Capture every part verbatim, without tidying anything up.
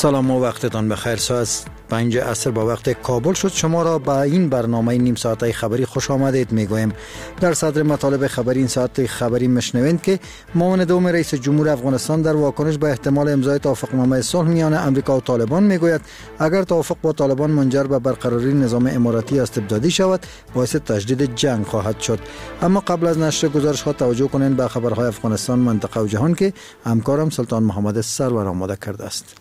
سلام و وقتتان بخیر. ساعت پنج عصر با وقت کابل شد. شما را به این برنامه نیم ساعته خبری خوش آمدید میگویم. در صدر مطالب خبری این ساعت خبری مشنوید که معاون دوم رئیس جمهور افغانستان در واکنش به احتمال امضای توافقنامه صلح میان امریکا و طالبان میگوید اگر توافق با طالبان منجر به برقراری نظام اماراتی استبدادی شود باعث تجدید جنگ خواهد شد. اما قبل از نشر گزارش ها توجه کنید به خبرهای افغانستان، منطقه و جهان که همکارم سلطان محمد سرور آماده کرده است.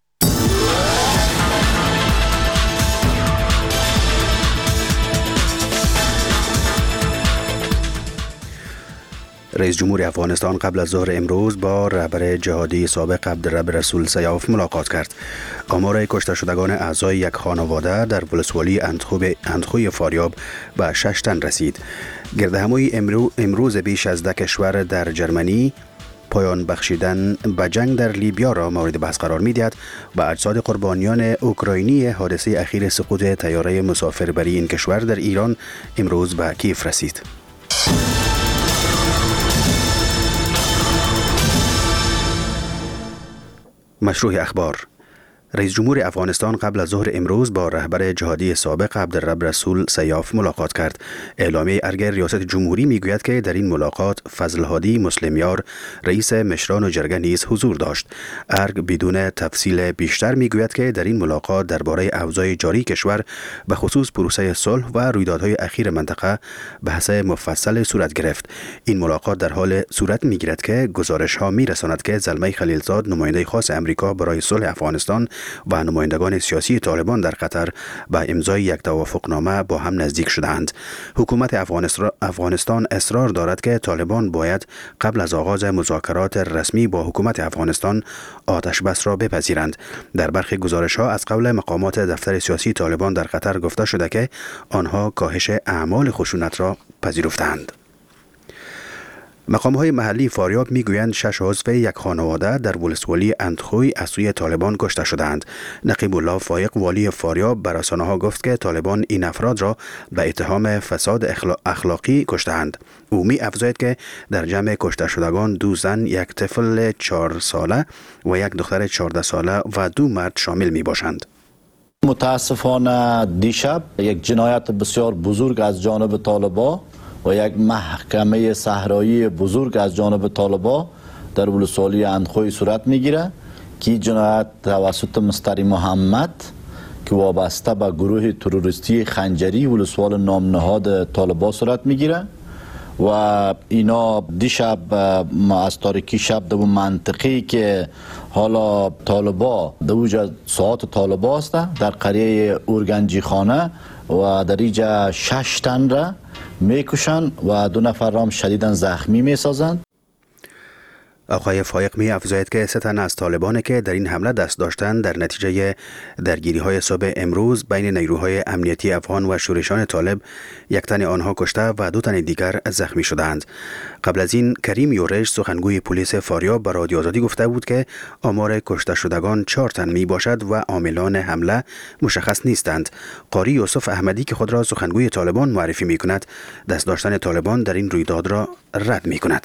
رئیس جمهور افغانستان قبل از ظهر امروز با رهبر جهادی سابق عبدالرب رسول سیاف ملاقات کرد. آمار کشته شدگان اعضای یک خانواده در ولسوالی اندخوی فاریاب به شش تن رسید. گردهمایی امرو امروز بیش از ده کشور در جرمنی پایان بخشیدن به جنگ در لیبیا را مورد بحث قرار می‌دهد و اجساد قربانیان اوکراینی حادثه اخیر سقوط طیاره مسافربری این کشور در ایران امروز به کیف رسید. مشروع اخبار. رئیس جمهور افغانستان قبل از ظهر امروز با رهبر جهادی سابق عبدالرب رسول سیاف ملاقات کرد. اعلامیه ارگ ریاست جمهوری میگوید که در این ملاقات فضل هادی مسلمیار رئیس مشران و جرگه نیز حضور داشت. ارگ بدون تفصیل بیشتر میگوید که در این ملاقات درباره اوضاع جاری کشور به خصوص پروسه صلح و رویدادهای اخیر منطقه بحث مفصل صورت گرفت. این ملاقات در حال صورت میگیرد که گزارش ها میرساند که زلمه خلیلزاد نماینده خاص امریکا برای صلح افغانستان و نمایندگان سیاسی طالبان در قطر به امضای یک توافقنامه با هم نزدیک شدند. حکومت افغانستان اصرار دارد که طالبان باید قبل از آغاز مذاکرات رسمی با حکومت افغانستان آتش بس را بپذیرند. در برخی گزارش‌ها از قول مقامات دفتر سیاسی طالبان در قطر گفته شده که آنها کاهش اعمال خشونت را پذیرفتند. مقام‌های محلی فاریاب میگویند شش عضو یک خانواده در ولسوالی اندخوی از سوی طالبان کشته شدند. نقیب الله فایق والی فاریاب به رسانه‌ها گفت که طالبان این افراد را به اتهام فساد اخلاقی کشته‌اند. او می افزاید که در جمع کشته شدگان دو زن، یک طفل چهار ساله و یک دختر چهارده ساله و دو مرد شامل می باشند. متاسفانه دیشب یک جنایت بسیار بزرگ از جانب طالبان و یک محکمه صحرایی بزرگ از جانب طالبان در ولسوالی اندخوی صورت میگیره که جنایت توسط مستری محمد که وابسته به گروه تروریستی خنجری ولسوال نام نهاد طالبان صورت میگیره و اینا دیشب از تاریکی شب در منطقه‌ای که حالا طالبان در اوج ساعات طالبان است در قریه اورگنجی خانه و در اینجا شش تن را میکشن و دو نفر را هم شدیداً زخمی میسازند. آقای فایق می افزاید که سه تن از طالبان که در این حمله دست داشتند در نتیجه درگیری های صبح امروز بین نیروهای امنیتی افغان و شورشان طالب یک تن آنها کشته و دو تن دیگر زخمی شدند. قبل از این کریم یورش سخنگوی پلیس فاریاب به رادیو آزادی گفته بود که آمار کشته شدگان چهار تن می باشد و عاملان حمله مشخص نیستند. قاری یوسف احمدی که خود را سخنگوی طالبان معرفی می کند دست داشتن طالبان در این رویداد را رد می کند.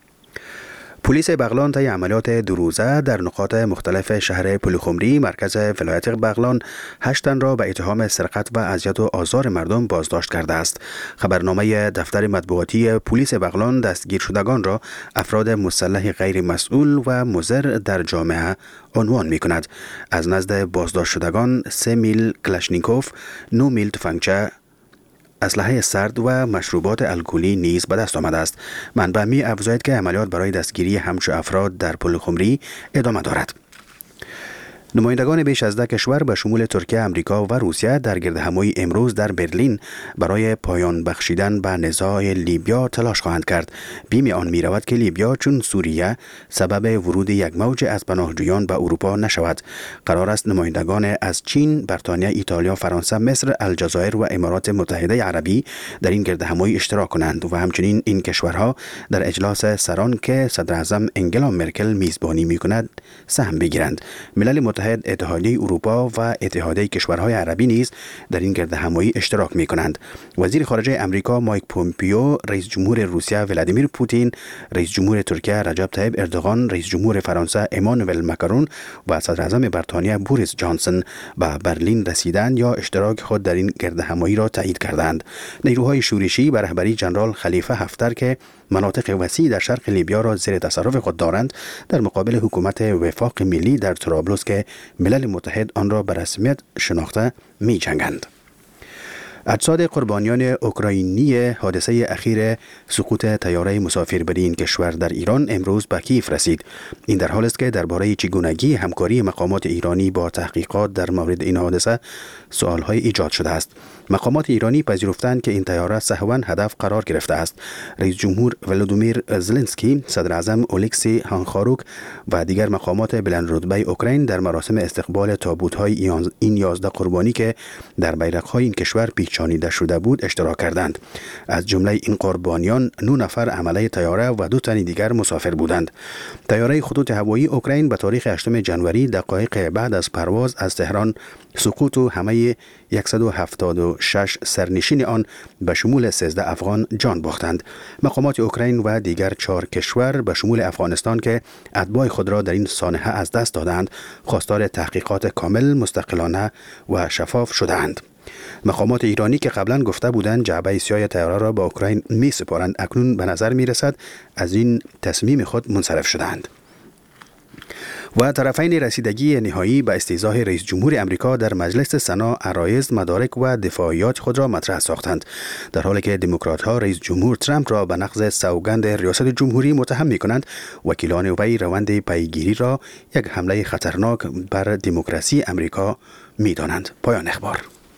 پلیس بغلان طی عملیات دو روزه در نقاط مختلف شهر پلخمری مرکز ولایت بغلان هشت تن را به اتهام سرقت و اذیت و آزار مردم بازداشت کرده است. خبرنامه دفتر مطبوعاتی پلیس بغلان دستگیر شدگان را افراد مسلح غیر مسئول و مضر در جامعه عنوان می کند. از نزد بازداشت شدگان سه میل کلاشنیکوف، نه میل تفنگچه، اسلحه سرد و مشروبات الکلی نیز به دست آمده است. منبع می افزاید که عملیات برای دستگیری همچو افراد در پلخمری ادامه دارد. نمایندگان بیش از ده کشور به شمول ترکیه، امریکا و روسیه در گردهمایی امروز در برلین برای پایان بخشیدن به نزاع لیبیا تلاش خواهند کرد. بیم آن می رود که لیبیا چون سوریه سبب ورود یک موج از پناهجویان به اروپا نشود. قرار است نمایندگان از چین، بریتانیا، ایتالیا، فرانسه، مصر، الجزایر و امارات متحده عربی در این گردهمایی اشتراک کنند و همچنین این کشورها در اجلاس سران که صدر اعظم انگلا مرکل میزبانی می کند سهم بگیرند. ملل متحد، اتحادیه اروپا و اتحادیه کشورهای عربی نیز در این گردهمایی اشتراک می کنند. وزیر خارجه امریکا مایک پومپیو، رئیس جمهور روسیه ولادیمیر پوتین، رئیس جمهور ترکیه رجب طیب اردوغان، رئیس جمهور فرانسه امانوئل ماکرون و صدر اعظم بریتانیا بوریس جانسون به برلین رسیدند یا اشتراک خود در این گردهمایی را تایید کردند. نیروهای شورشی به رهبری جنرال خلیفه حفتر که مناطق وسیع در شرق لیبیا را زیر تصرف خود دارند، در مقابل حکومت وفاق ملی در طرابلس که ملل متحد آن را به رسمیت شناخته می جنگند. اجساد قربانیان اوکراینی حادثه اخیر سقوط طیاره مسافربری این کشور در ایران امروز به کیف رسید. این در حالی است که درباره چگونگی همکاری مقامات ایرانی با تحقیقات در مورد این حادثه سوال‌های ایجاد شده است. مقامات ایرانی پذیرفتند که این طیاره سهواً هدف قرار گرفته است. رئیس جمهور ولودیمیر زلنسکی، صدر اعظم اولکسی هانخاروک و دیگر مقامات بلندرتبه اوکراین در مراسم استقبال تابوت‌های این یازده قربانی که در بیرق‌های این کشور پیچانیده شده بود اشتراک کردند. از جمله این قربانیان نه نفر حامله طیاره و دو تن دیگر مسافر بودند. طیاره خطوط هوایی اوکراین به تاریخ هشتم ژانویه دقایق بعد از پرواز از تهران سقوط و همه صد و هفتاد و شش سرنشین آن به شمول سیزده افغان جان باختند. مقامات اوکراین و دیگر چهار کشور به شمول افغانستان که اتباع خود را در این سانحه از دست دادند، خواستار تحقیقات کامل، مستقلانه و شفاف شدند. مقامات ایرانی که قبلا گفته بودند جعبه سیاه طیاره را با اوکراین می سپارند، اکنون به نظر می رسد از این تصمیم خود منصرف شدند. و طرفین رسیدگی نهایی به استیضاح رئیس جمهور امریکا در مجلس سنا عرایض، مدارک و دفاعیات خود را مطرح ساختند، در حالی که دموکرات ها رئیس جمهور ترامپ را به نقض سوگند ریاست جمهوری متهم می کنند. وکیلان وی روند پیگیری را یک حمله خطرناک بر دموکراسی امریکا می دانند. پایان اخبار.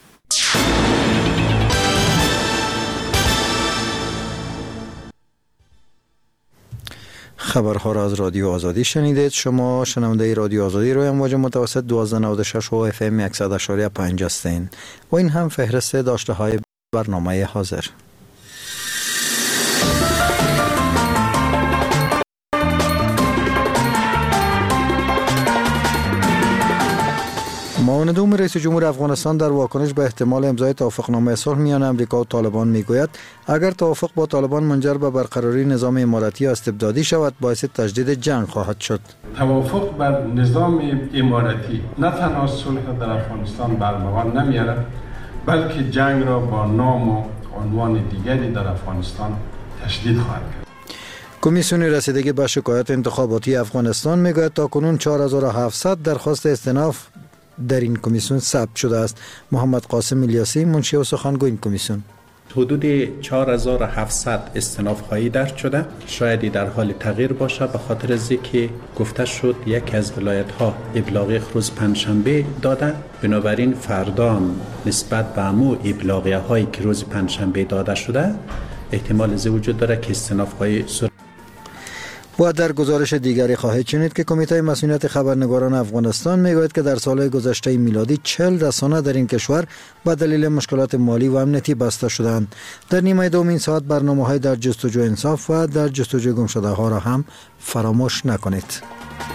خبرها را از رادیو آزادی شنیدید. شما شنونده رادیو آزادی روی امواج متوسط دویست و نود و شش و اف ام صد و اشاری پنج هستین و این هم فهرست داشته های برنامه حاضر. معاون دوم رئیس جمهور افغانستان در واکنش به احتمال امضای توافقنامه صلح میان امریکا و طالبان میگوید اگر توافق با طالبان منجر به برقراری نظام اماراتی یا استبدادی شود باعث تجدید جنگ خواهد شد. توافق بر نظام اماراتی نه تنها صلح در افغانستان برمغان نمیارد، بلکه جنگ را با نام و عنوان دیگری در افغانستان تشدید خواهد کرد. کمیسیون رسیدگی به شکایات انتخاباتی افغانستان میگوید تاکنون چهار هزار و هفتصد درخواست استئناف در این کمیسیون ثبت شده است. محمد قاسم الیاسی، منشی و سخنگوی این کمیسیون: حدود چهار هزار و هفتصد استئناف خواهی درج شده. شاید در حال تغییر باشه به خاطر از که گفته شد یک از ولایت ها ابلاغی روز پنجشنبه داده، بنابراین فردا نسبت به امو ابلاغیه هایی که روز پنجشنبه داده شده احتمال از وجود داره که استئناف خواهی صورت. و در گزارش دیگری خواهید شنید که کمیته مسئولیت خبرنگاران افغانستان میگوید که در سال گذشته میلادی چهل رسانه در این کشور به دلیل مشکلات مالی و امنیتی بسته شدند. در نیمه دوم این ساعت برنامه‌های در جستجوی انصاف و در جستجوی گمشده ها را هم فراموش نکنید.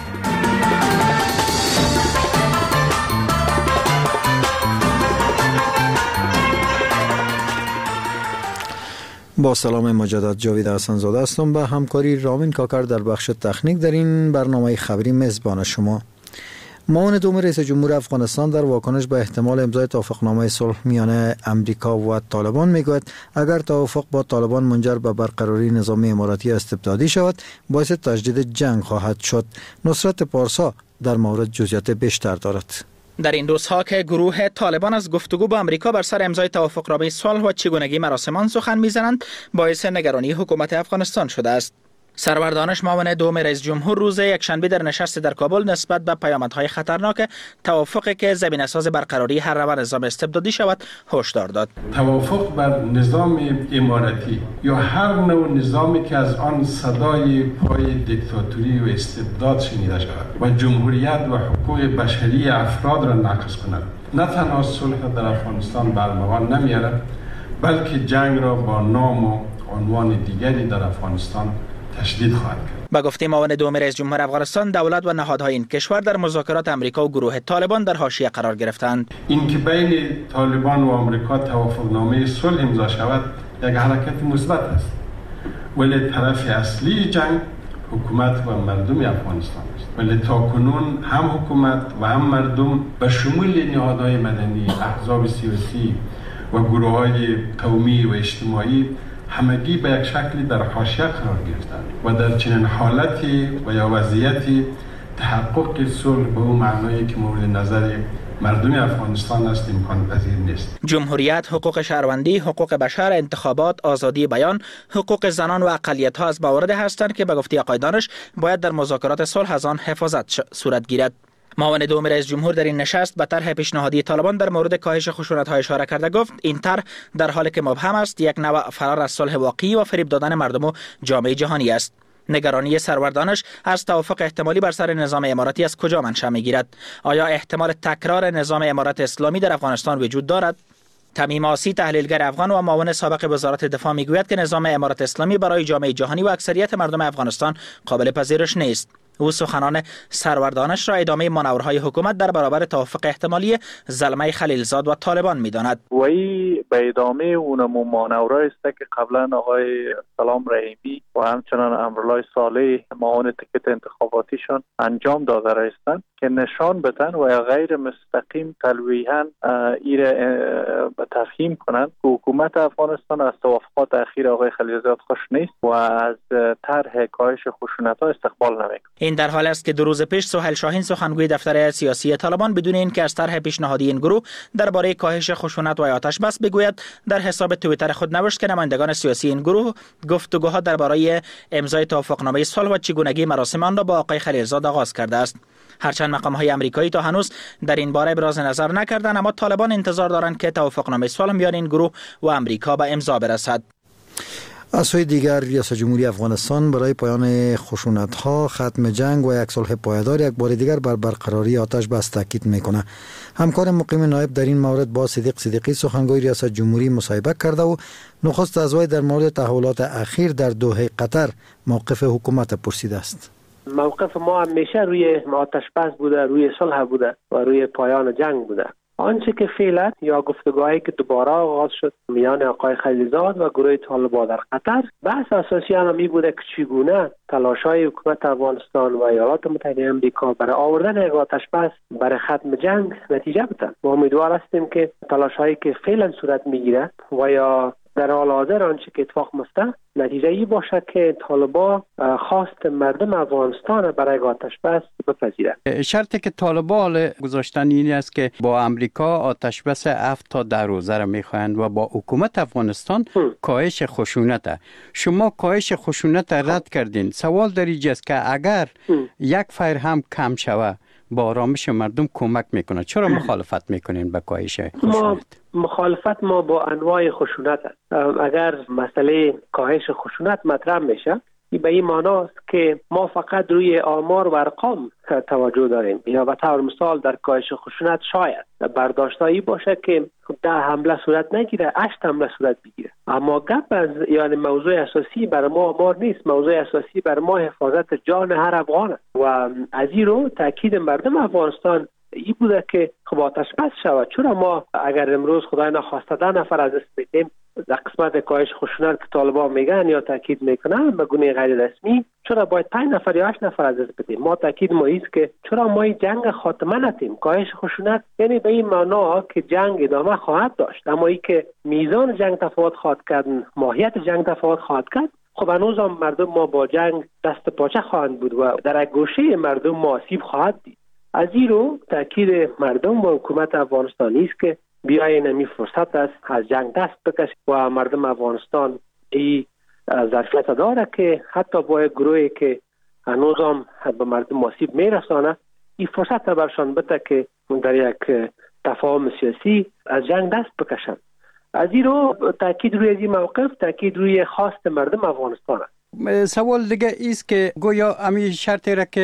با سلام مجدد، جاوید حسن زاده هستم. به همکاری رامین کاکر در بخش تکنیک در این برنامه خبری میزبان شما. معاون دوم رئیس جمهور افغانستان در واکنش به احتمال امضای توافقنامه صلح میان امریکا و طالبان میگوید اگر توافق با طالبان منجر به برقراری نظام اماراتی استبدادی شود باعث تجدید جنگ خواهد شد. نصرت پارسا در مورد جزئیات بیشتر دارد. در این روزها که گروه طالبان از گفتگو با امریکا بر سر امضای توافقنامه صلح و چگونگی مراسم آن سخن میزنند، باعث نگرانی حکومت افغانستان شده است. سرور دانش، معاون دوم رئیس جمهور، روز یکشنبه در نشست در کابل نسبت به پیامدهای خطرناک توافقی که زمینه‌ساز برقراری هر روند نظام استبدادی شود هشدار داد. توافق بر نظام اماراتی یا هر نوع نظامی که از آن صدای پای دیکتاتوری و استبداد شنیده شود و جمهوریت و حقوق بشری افراد را نقض کند، نه تنها صلح در افغانستان برمغان نمیارد، بلکه جنگ را با نام و عنوان دیگری در افغانستان تشدید خواهد کرد. با گفته معاون دوم رئیس جمهور افغانستان، دولت و نهادهای این کشور در مذاکرات آمریکا و گروه طالبان در حاشیه قرار گرفتند. این که بین طالبان و آمریکا توافقنامه صلح امضا شود یک حرکت مثبت است، ولی طرف اصلی جنگ حکومت و مردم افغانستان است. ولی تاکنون هم حکومت و هم مردم به شمول نهادهای مدنی، احزاب سیاسی و گروه‌های قومی و اجتماعی همگی به یک شکلی در حاشیه قرار گرفتند و در چنین حالتی و یا وضعیتی تحقق صلح به اون معنایی که مورد نظر مردم افغانستان است امکان پذیر نیست. جمهوریت، حقوق شهروندی، حقوق بشر، انتخابات، آزادی بیان، حقوق زنان و اقلیت‌ها از مواردی هستند که به گفته آقای دانش باید در مذاکرات صلح از آن حفاظت صورت گیرد. معاون دوم رئیس جمهور در این نشست به طرح پیشنهادی طالبان در مورد کاهش خشونت‌ها اشاره کرده گفت این طرح در حالی که مبهم است یک نوع فرار از صلح واقعی و فریب دادن مردم و جامعه جهانی است. نگرانی سرور دانش از توافق احتمالی بر سر نظام اماراتی از کجا منشأ می‌گیرد؟ آیا احتمال تکرار نظام امارت اسلامی در افغانستان وجود دارد؟ تمیم آسی، تحلیلگر افغان و معاون سابق وزارت دفاع میگوید که نظام امارت اسلامی برای جامعه جهانی و اکثریت مردم افغانستان قابل پذیرش نیست. او سخنان سرور دانش را ادامه مانورهای حکومت در برابر توافق احتمالی زلمه خلیلزاد و طالبان می‌داند. وی به ادامه اونمو مانورهای است که قبلا آقای سلام رحیمی و همچنان امرالله صالح معاون تکت انتخاباتیشان انجام داده هستند که نشان بدن و غیر مستقیم تلویحاً ایره تفهیم کنند که حکومت افغانستان از توافقات اخیر آقای خلیلزاد خوش نیست و از طرح کاهش خشونت‌ها استقبال نمی‌کند. این در حال است که دو روز پیش سهیل شاهین سخنگوی دفتر سیاسی طالبان بدون اینکه از طرح پیشنهادی این گروه درباره کاهش خشونت و آتش بس بگوید در حساب توییتر خود نوشت که نمایندگان سیاسی این گروه گفتگوها درباره امضای توافقنامه صلح و چگونگی مراسم آن را با آقای خلیلزاد آغاز کرده است. هرچند مقام‌های آمریکایی تا هنوز در این باره ابراز نظر نکردند، اما طالبان انتظار دارند که توافقنامه صلح میان این گروه و آمریکا به امضا برسد. از سوی دیگر ریاست جمهوری افغانستان برای پایان خشونت‌ها، ختم جنگ و یک صلح پایدار یک بار دیگر بر برقراری آتش بس تاکید می‌کند. همکار مقیم نایب در این مورد با صدیق صدیقی سخنگوی ریاست جمهوری مصاحبه کرده و نخست از وی در مورد تحولات اخیر در دوحه قطر موقف حکومت پرسیده است. موقف ما همیشه روی آتش بس بوده، روی صلح بوده و روی پایان جنگ بوده. آنچه که فعلا یا گفتگوهایی که دوباره آغاز شد میان آقای خلیلزاد و گروه طالبان در قطر، بحث اساسی آن بوده که چگونه تلاش‌های حکومت افغانستان و ایالات متحده آمریکا برای آوردن یک آتش بس برای ختم جنگ نتیجه بده. ما امیدوار هستیم که تلاش‌هایی که فعلا صورت میگیره و یا در حال حاضر آنچه که اتفاق میفته نتیجه ای باشد که طالبان خواست مردم افغانستان برای آتش بس بپذیرند. شرطی که طالبان گذاشتن این است که با امریکا آتش بس هفت تا ده روزه را میخواهند و با حکومت افغانستان کاهش خشونت. شما کاهش خشونت رد کردین. سوال در اینجا است که اگر هم. یک فیر هم کم شود با آرامش مردم کمک میکنه، چرا مخالفت میکنین به کاهش خشونت؟ مخالفت ما با انواع خشونت است. اگر مسئله کاهش خشونت مطرح میشه، این به این معناست که ما فقط روی آمار و ارقام توجه داریم. یا به طور مثال در کاهش خشونت شاید برداشتایی باشه که ده حمله صورت نگیره، هشت حمله صورت بگیره. اما گپ از یعنی موضوع اساسی بر ما آمار نیست، موضوع اساسی بر ما حفاظت جان هر افغان است و از این رو تاکید مردم افغانستان این بوده که خب آتش بس شود. چرا ما اگر امروز خدای نخواسته ده نفر از دست بدیم در قسمت کاهش خشونت که طالبان میگن یا تاکید میکنن به گونه غیر رسمی، چرا باید پنج نفر یا هشت نفر از دست بدیم؟ ما تاکید ما است که چرا ما این جنگ خاتمه ندیم. کاهش خشونت یعنی به این معنا که جنگ ادامه خواهد داشت، اما ای که میزان جنگ تفاوت خواهد کرد، ماهیت جنگ تفاوت خواهد کرد، خب هنوز هم مردم ما با جنگ دست پاچه خواهند بود و در گوشه مردم ما آسیب خواهد دید. از این رو تاکید مردم و حکومت افغانستان است که بیاین نمی فرصت است از جنگ دست بکشید و مردم افغانستان این ظرفیت داره که حتی با گروهی که هنوز هم به مردم آسیب میرسانه این فرصت برشان بده که در یک تفاهم سیاسی از جنگ دست بکشند. از این رو تاکید روی این موقف تاکید روی خواست مردم افغانستان است. سوال دیگه ایست که گویا امی شرطی را که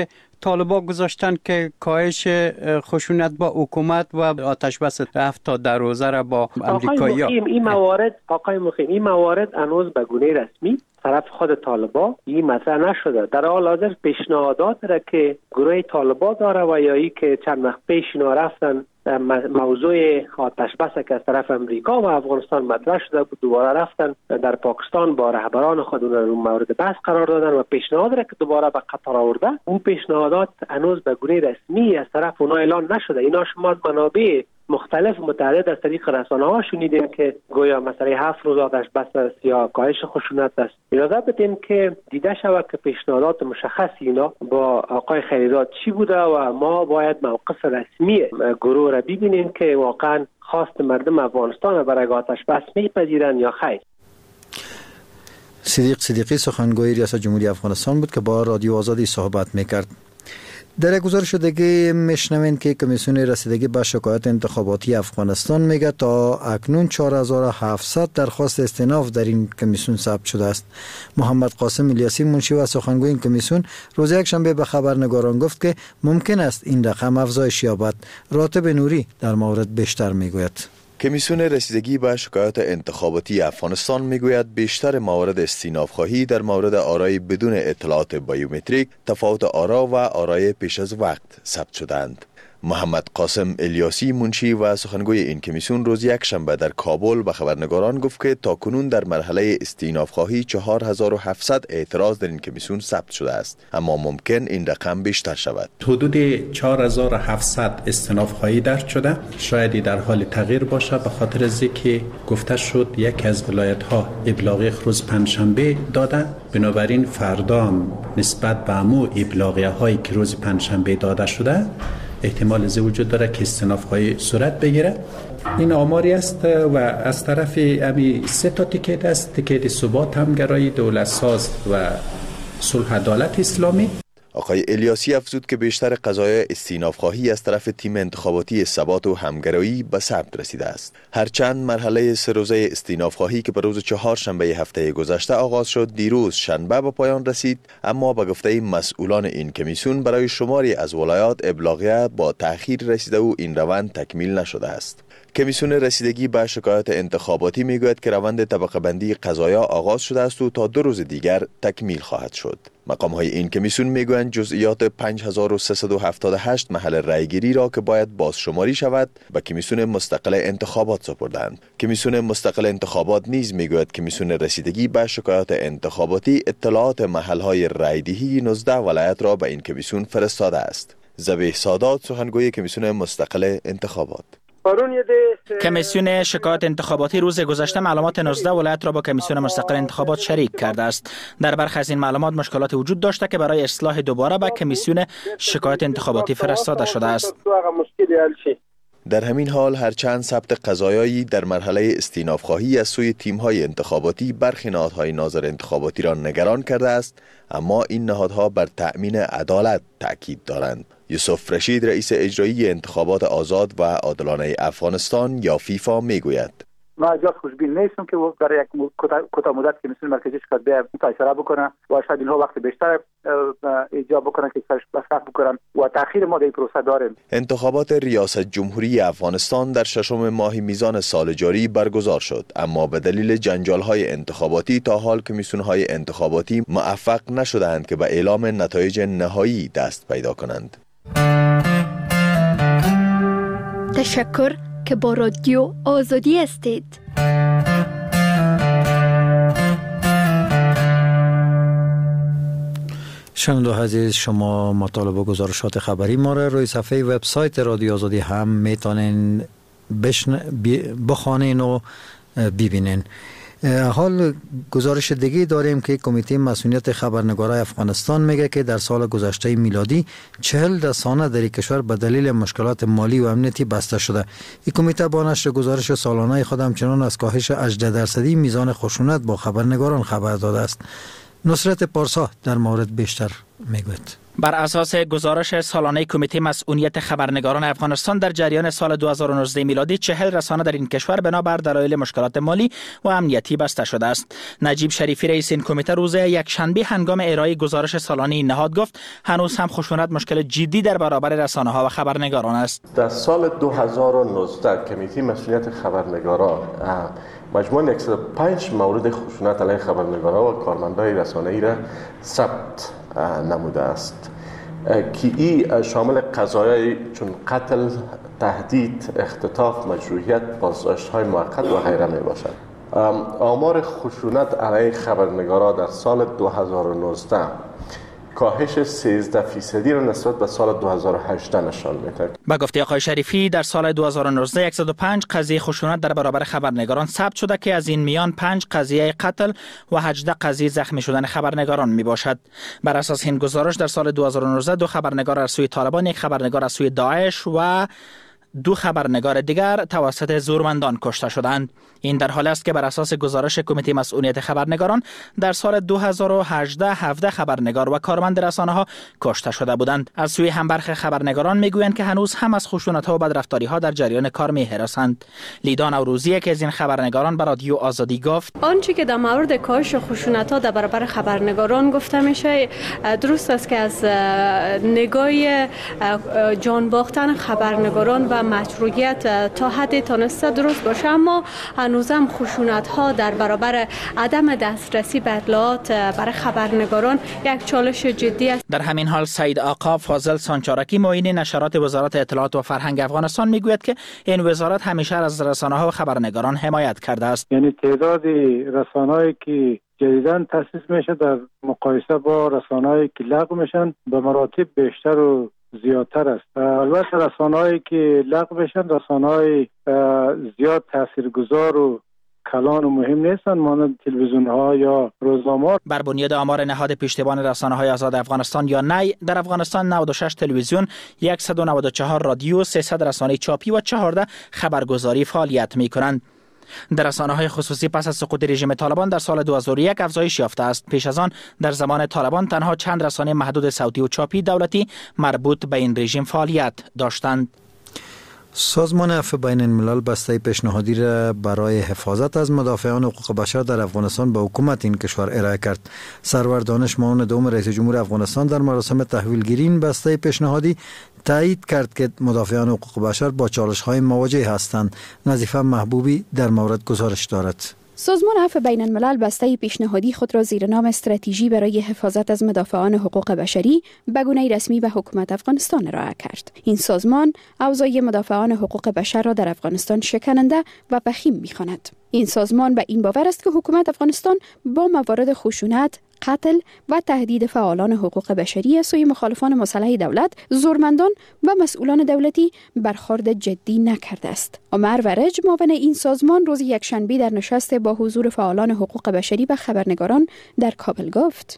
طالبا گذاشتن که کاهش خشونت با حکومت و آتش بس هفت در روزه را با امریکایی‌ها. این موارد آقای مخیم این موارد هنوز به گونه رسمی طرف خود طالبا این مطرح نشده. در حال حاضر پیشنهادات را که گروه طالبا داره و یا ای که چند وقت پیش اینا رفتن موضوع آتش بس که از طرف امریکا و افغانستان مطرح شده بود، دوباره رفتن در پاکستان با رهبران خود اون مورد بحث قرار دادن و پیشنهاد را که دوباره به قطار آورده، اون پیشنهادات هنوز به گونه رسمی از طرف اونا اعلان نشده. اینا شما از منابع مختلف متعدد از طریق رسانه ها شنیدیم که گویا مسئله هفت روز آتش بس است یا کاهش خشونت است. اجازه بدیم که دیده شود که پیشنهادات مشخص اینا با آقای خلیزاد چی بوده و ما باید موقف رسمی گروه را ببینیم که واقعا خواست مردم افغانستان برای آتش بس میپذیرن یا خیر. صدیق صدیقی سخنگوی ریاست جمهوری افغانستان بود که با رادیو آزادی صحبت میکرد. در گزارش دیگه میشنوین که کمیسیون رسیدگی به شکایات انتخاباتی افغانستان میگه تا اکنون چهار هزار و هفتصد درخواست استئناف در این کمیسیون ثبت شده است. محمد قاسم الیاسی منشی و سخنگوی این کمیسیون روز یکشنبه به خبرنگاران گفت که ممکن است این رقم افزایش یابد. راتب نوری در مورد بیشتر میگوید. کمیسیون رسیدگی به شکایات انتخاباتی افغانستان میگوید بیشتر موارد استئناف خواهی در مورد آرای بدون اطلاعات بیومتریک، تفاوت آرا و آرای پیش از وقت ثبت شدند. محمد قاسم الیاسی منشی و سخنگوی این کمیسیون روز یکشنبه در کابل به خبرنگاران گفت که تاکنون در مرحله استئناف خواهی چهار هزار و هفتصد اعتراض در این کمیسیون ثبت شده است، اما ممکن این رقم بیشتر شود. حدود چهار هزار و هفتصد استئناف خواهی درج شده، شاید در حال تغییر باشه به خاطر از اینکه گفته شد یک از ولایت ها ابلاغی روز پنجشنبه داده، بنابراین فردا هم نسبت به امو ابلاغیه هایی که روز پنجشنبه داده شده احتمال از وجود داره که استئناف خواهی صورت بگیره. این آماری است و از طرف امی سه تا تیکت است: تیکت ثبات، همگرایی، دولت ساز و صلح عدالت اسلامی. آقای الیاسی افزود که بیشتر قضایای استئناف خواهی از طرف تیم انتخاباتی ثبات و همگرایی به ثبت رسیده است. هرچند مرحله سه روزه استئناف خواهی که به روز چهارشنبه هفته گذشته آغاز شد دیروز شنبه به پایان رسید، اما به گفته مسئولان این کمیسیون برای شماری از ولایات ابلاغیه با تأخیر رسیده و این روند تکمیل نشده است. کمیسیون رسیدگی به شکایات انتخاباتی میگوید که روند طبقه بندی قضایا آغاز شده است و تا دو روز دیگر تکمیل خواهد شد. مقام های این کمیسیون میگویند جزئیات پنج هزار و سیصد و هفتاد و هشت محل رأیگیری را که باید بازشماری شود به کمیسیون مستقل انتخابات سپردند. کمیسیون مستقل انتخابات نیز میگوید کمیسیون رسیدگی به شکایات انتخاباتی اطلاعات محل های رأیدهی نوزده ولایت را به این کمیسیون فرستاده است. ذبیح سادات سخنگوی کمیسیون مستقل انتخابات: کمیسیون شکایات انتخاباتی روز گذشته معلومات نوزده ولایت را با کمیسیون مستقل انتخابات شریک کرده است. در برخی از این معلومات مشکلات وجود داشته که برای اصلاح دوباره به کمیسیون شکایات انتخاباتی فرستاده شده است. در همین حال هرچند ثبت قضایایی در مرحله استئناف خواهی از سوی تیم‌های انتخاباتی برخی نهادهای ناظر انتخاباتی را نگران کرده است، اما این نهادها بر تأمین عدالت تأکید دارند. یوسف رشید رئیس اجرایی انتخابات آزاد و عادلانه افغانستان یا فیفا میگوید: ما از خوشبین نیستم که برای یک کوتاه مدت که کمیسیون مرکزی شکایت به متاثر بکنه و شاید اینها وقت بیشتر ایجاب بکنه که سرش بسخت بکنن و تأخیر ما در این پروسه داریم. انتخابات ریاست جمهوری افغانستان در ششم ماه میزان سال جاری برگزار شد، اما به دلیل جنجال‌های انتخاباتی تا حال کمیسیون‌های انتخاباتی موفق نشدند که به اعلام نتایج نهایی دست پیدا کنند. تشکر که با رادیو آزادی هستید. شنونده عزیز، شما مطالب و گزارشات خبری ما را روی صفحه وبسایت رادیو آزادی هم میتونین بشن... بخوانین و ببینین. حال گزارش دیگه داریم که کمیته مسئولیت خبرنگارای افغانستان میگه که در سال گذشته میلادی چهل رسانه در کشور به دلیل مشکلات مالی و امنیتی بسته شده. این کمیته با نشر گزارش سالانه خود همچنان از کاهش هجده درصدی میزان خشونت با خبرنگاران خبر داده است. نصرت پارسا در مورد بیشتر میگوید. بر اساس گزارش سالانه کمیته مسئولیت خبرنگاران افغانستان در جریان سال دو هزار و نوزده میلادی چهل رسانه در این کشور بنابر دلایل مشکلات مالی و امنیتی بسته شده است. نجیب شریفی رئیس این کمیته روز یکشنبه هنگام ارائه گزارش سالانه این نهاد گفت هنوز هم خشونت مشکل جدی در برابر رسانه ها و خبرنگاران است. در سال دو هزار و نوزده کمیته مسئولیت خبرنگاران مجموعاً صد و پنج مورد خشونت علیه خبرنگاران و کارمندان رسانه‌ای را ثبت نموده است که این شامل قضایای چون قتل، تهدید، اختطاف، مجروحیت، بازداشت‌های موقت و غیره می باشد. آمار خشونت علیه خبرنگاران در سال دو هزار و نوزده کاهش سیزده فیصدی را نسبت به سال دو هزار و هجده نشان می‌دهد. با گفته آقای شریفی در سال دو هزار و نوزده صد و پنج قضیه خشونت در برابر خبرنگاران ثبت شده که از این میان پنج قضیه قتل و هجده قضیه زخمی شدن خبرنگاران می باشد. بر اساس این گزارش در سال دو هزار و نوزده دو خبرنگار از سوی طالبان، یک خبرنگار از سوی داعش و دو خبرنگار دیگر توسط زورمندان کشته شدند. این در حالی است که بر اساس گزارش کمیته مسئولیت خبرنگاران در سال دو هزار و هجده هفده خبرنگار و کارمند رسانه‌ها کشته شده بودند. از سوی هم برخی خبرنگاران میگویند که هنوز هم از خشونت‌ها و بدرفتاری‌ها در جریان کار می‌هراسند. لیدا نوروزی که از این خبرنگاران به رادیو آزادی گفت آنچه که در مورد کاهش خشونت‌ها در برابر خبرنگاران گفته میشه درست است که از نگاه جان باختن خبرنگاران و مشروعیت تا حدی تانسته درست باشه، اما هنوزم خشونت ها در برابر عدم دسترسی به اطلاعات برای خبرنگاران یک چالش جدی است. در همین حال سید آقا فاضل سانچارکی معین نشرات وزارت اطلاعات و فرهنگ افغانستان میگوید که این وزارت همیشه از رسانه ها و خبرنگاران حمایت کرده است. یعنی تعداد رسانه‌ای که جدیداً تأسیس میشه در مقایسه با رسانه‌ای که لغو میشن به مراتب بیشتر و زیادتر است. البته رسانه‌هایی که لغو بشن رسانه‌های زیاد تاثیرگذار و کلان و مهم نیستند، مانند تلویزیون‌ها یا روزنامه‌ها. بر بنیاد آمار نهاد پشتیبان رسانه‌های آزاد افغانستان یا نی در افغانستان نود و شش تلویزیون، صد و نود و چهار رادیو، سیصد رسانه چاپی و چهارده خبرگزاری فعالیت می‌کنند. در رسانه‌های خصوصی پس از سقوط رژیم طالبان در سال دو هزار و یک افزایش یافته است. پیش از آن در زمان طالبان تنها چند رسانه محدود صوتی و چاپی دولتی مربوط به این رژیم فعالیت داشتند. سازمان عفو بین الملل بسته پیشنهادی را برای حفاظت از مدافعان حقوق بشر در افغانستان به حکومت این کشور ارائه کرد. سرور دانش معاون دوم رئیس جمهور افغانستان در مراسم تحویلگیری این بسته پیشنهادی تایید کرد که مدافعان حقوق بشر با چالش‌های مواجه هستند. نظیفه محبوبی در مورد گزارش دارد. سازمان عفو بین الملل بسته پیشنهادی خود را زیر نام استراتژی برای حفاظت از مدافعان حقوق بشری به گونه رسمی به حکومت افغانستان ارائه کرد. این سازمان اوضاع مدافعان حقوق بشر را در افغانستان شکننده و وخیم می‌خواند. این سازمان به این باور است که حکومت افغانستان با موارد خشونت، قتل و تهدید فعالان حقوق بشری از سوی مخالفان مسلح دولت، زورمندان و مسئولان دولتی برخورد جدی نکرده است. عمر ورج معاون این سازمان روز یکشنبه در نشست با حضور فعالان حقوق بشری و خبرنگاران در کابل گفت: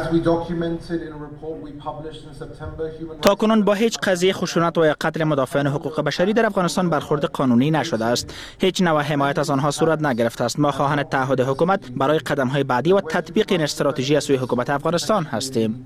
تاکنون با هیچ قضیه خشونت و یا قتل مدافعان حقوق بشری در افغانستان برخورد قانونی نشده است. هیچ نوع حمایت از آنها صورت نگرفته است. ما خواهان تعهد حکومت برای قدم‌های بعدی و تطبیق این استراتژی از سوی حکومت افغانستان هستیم.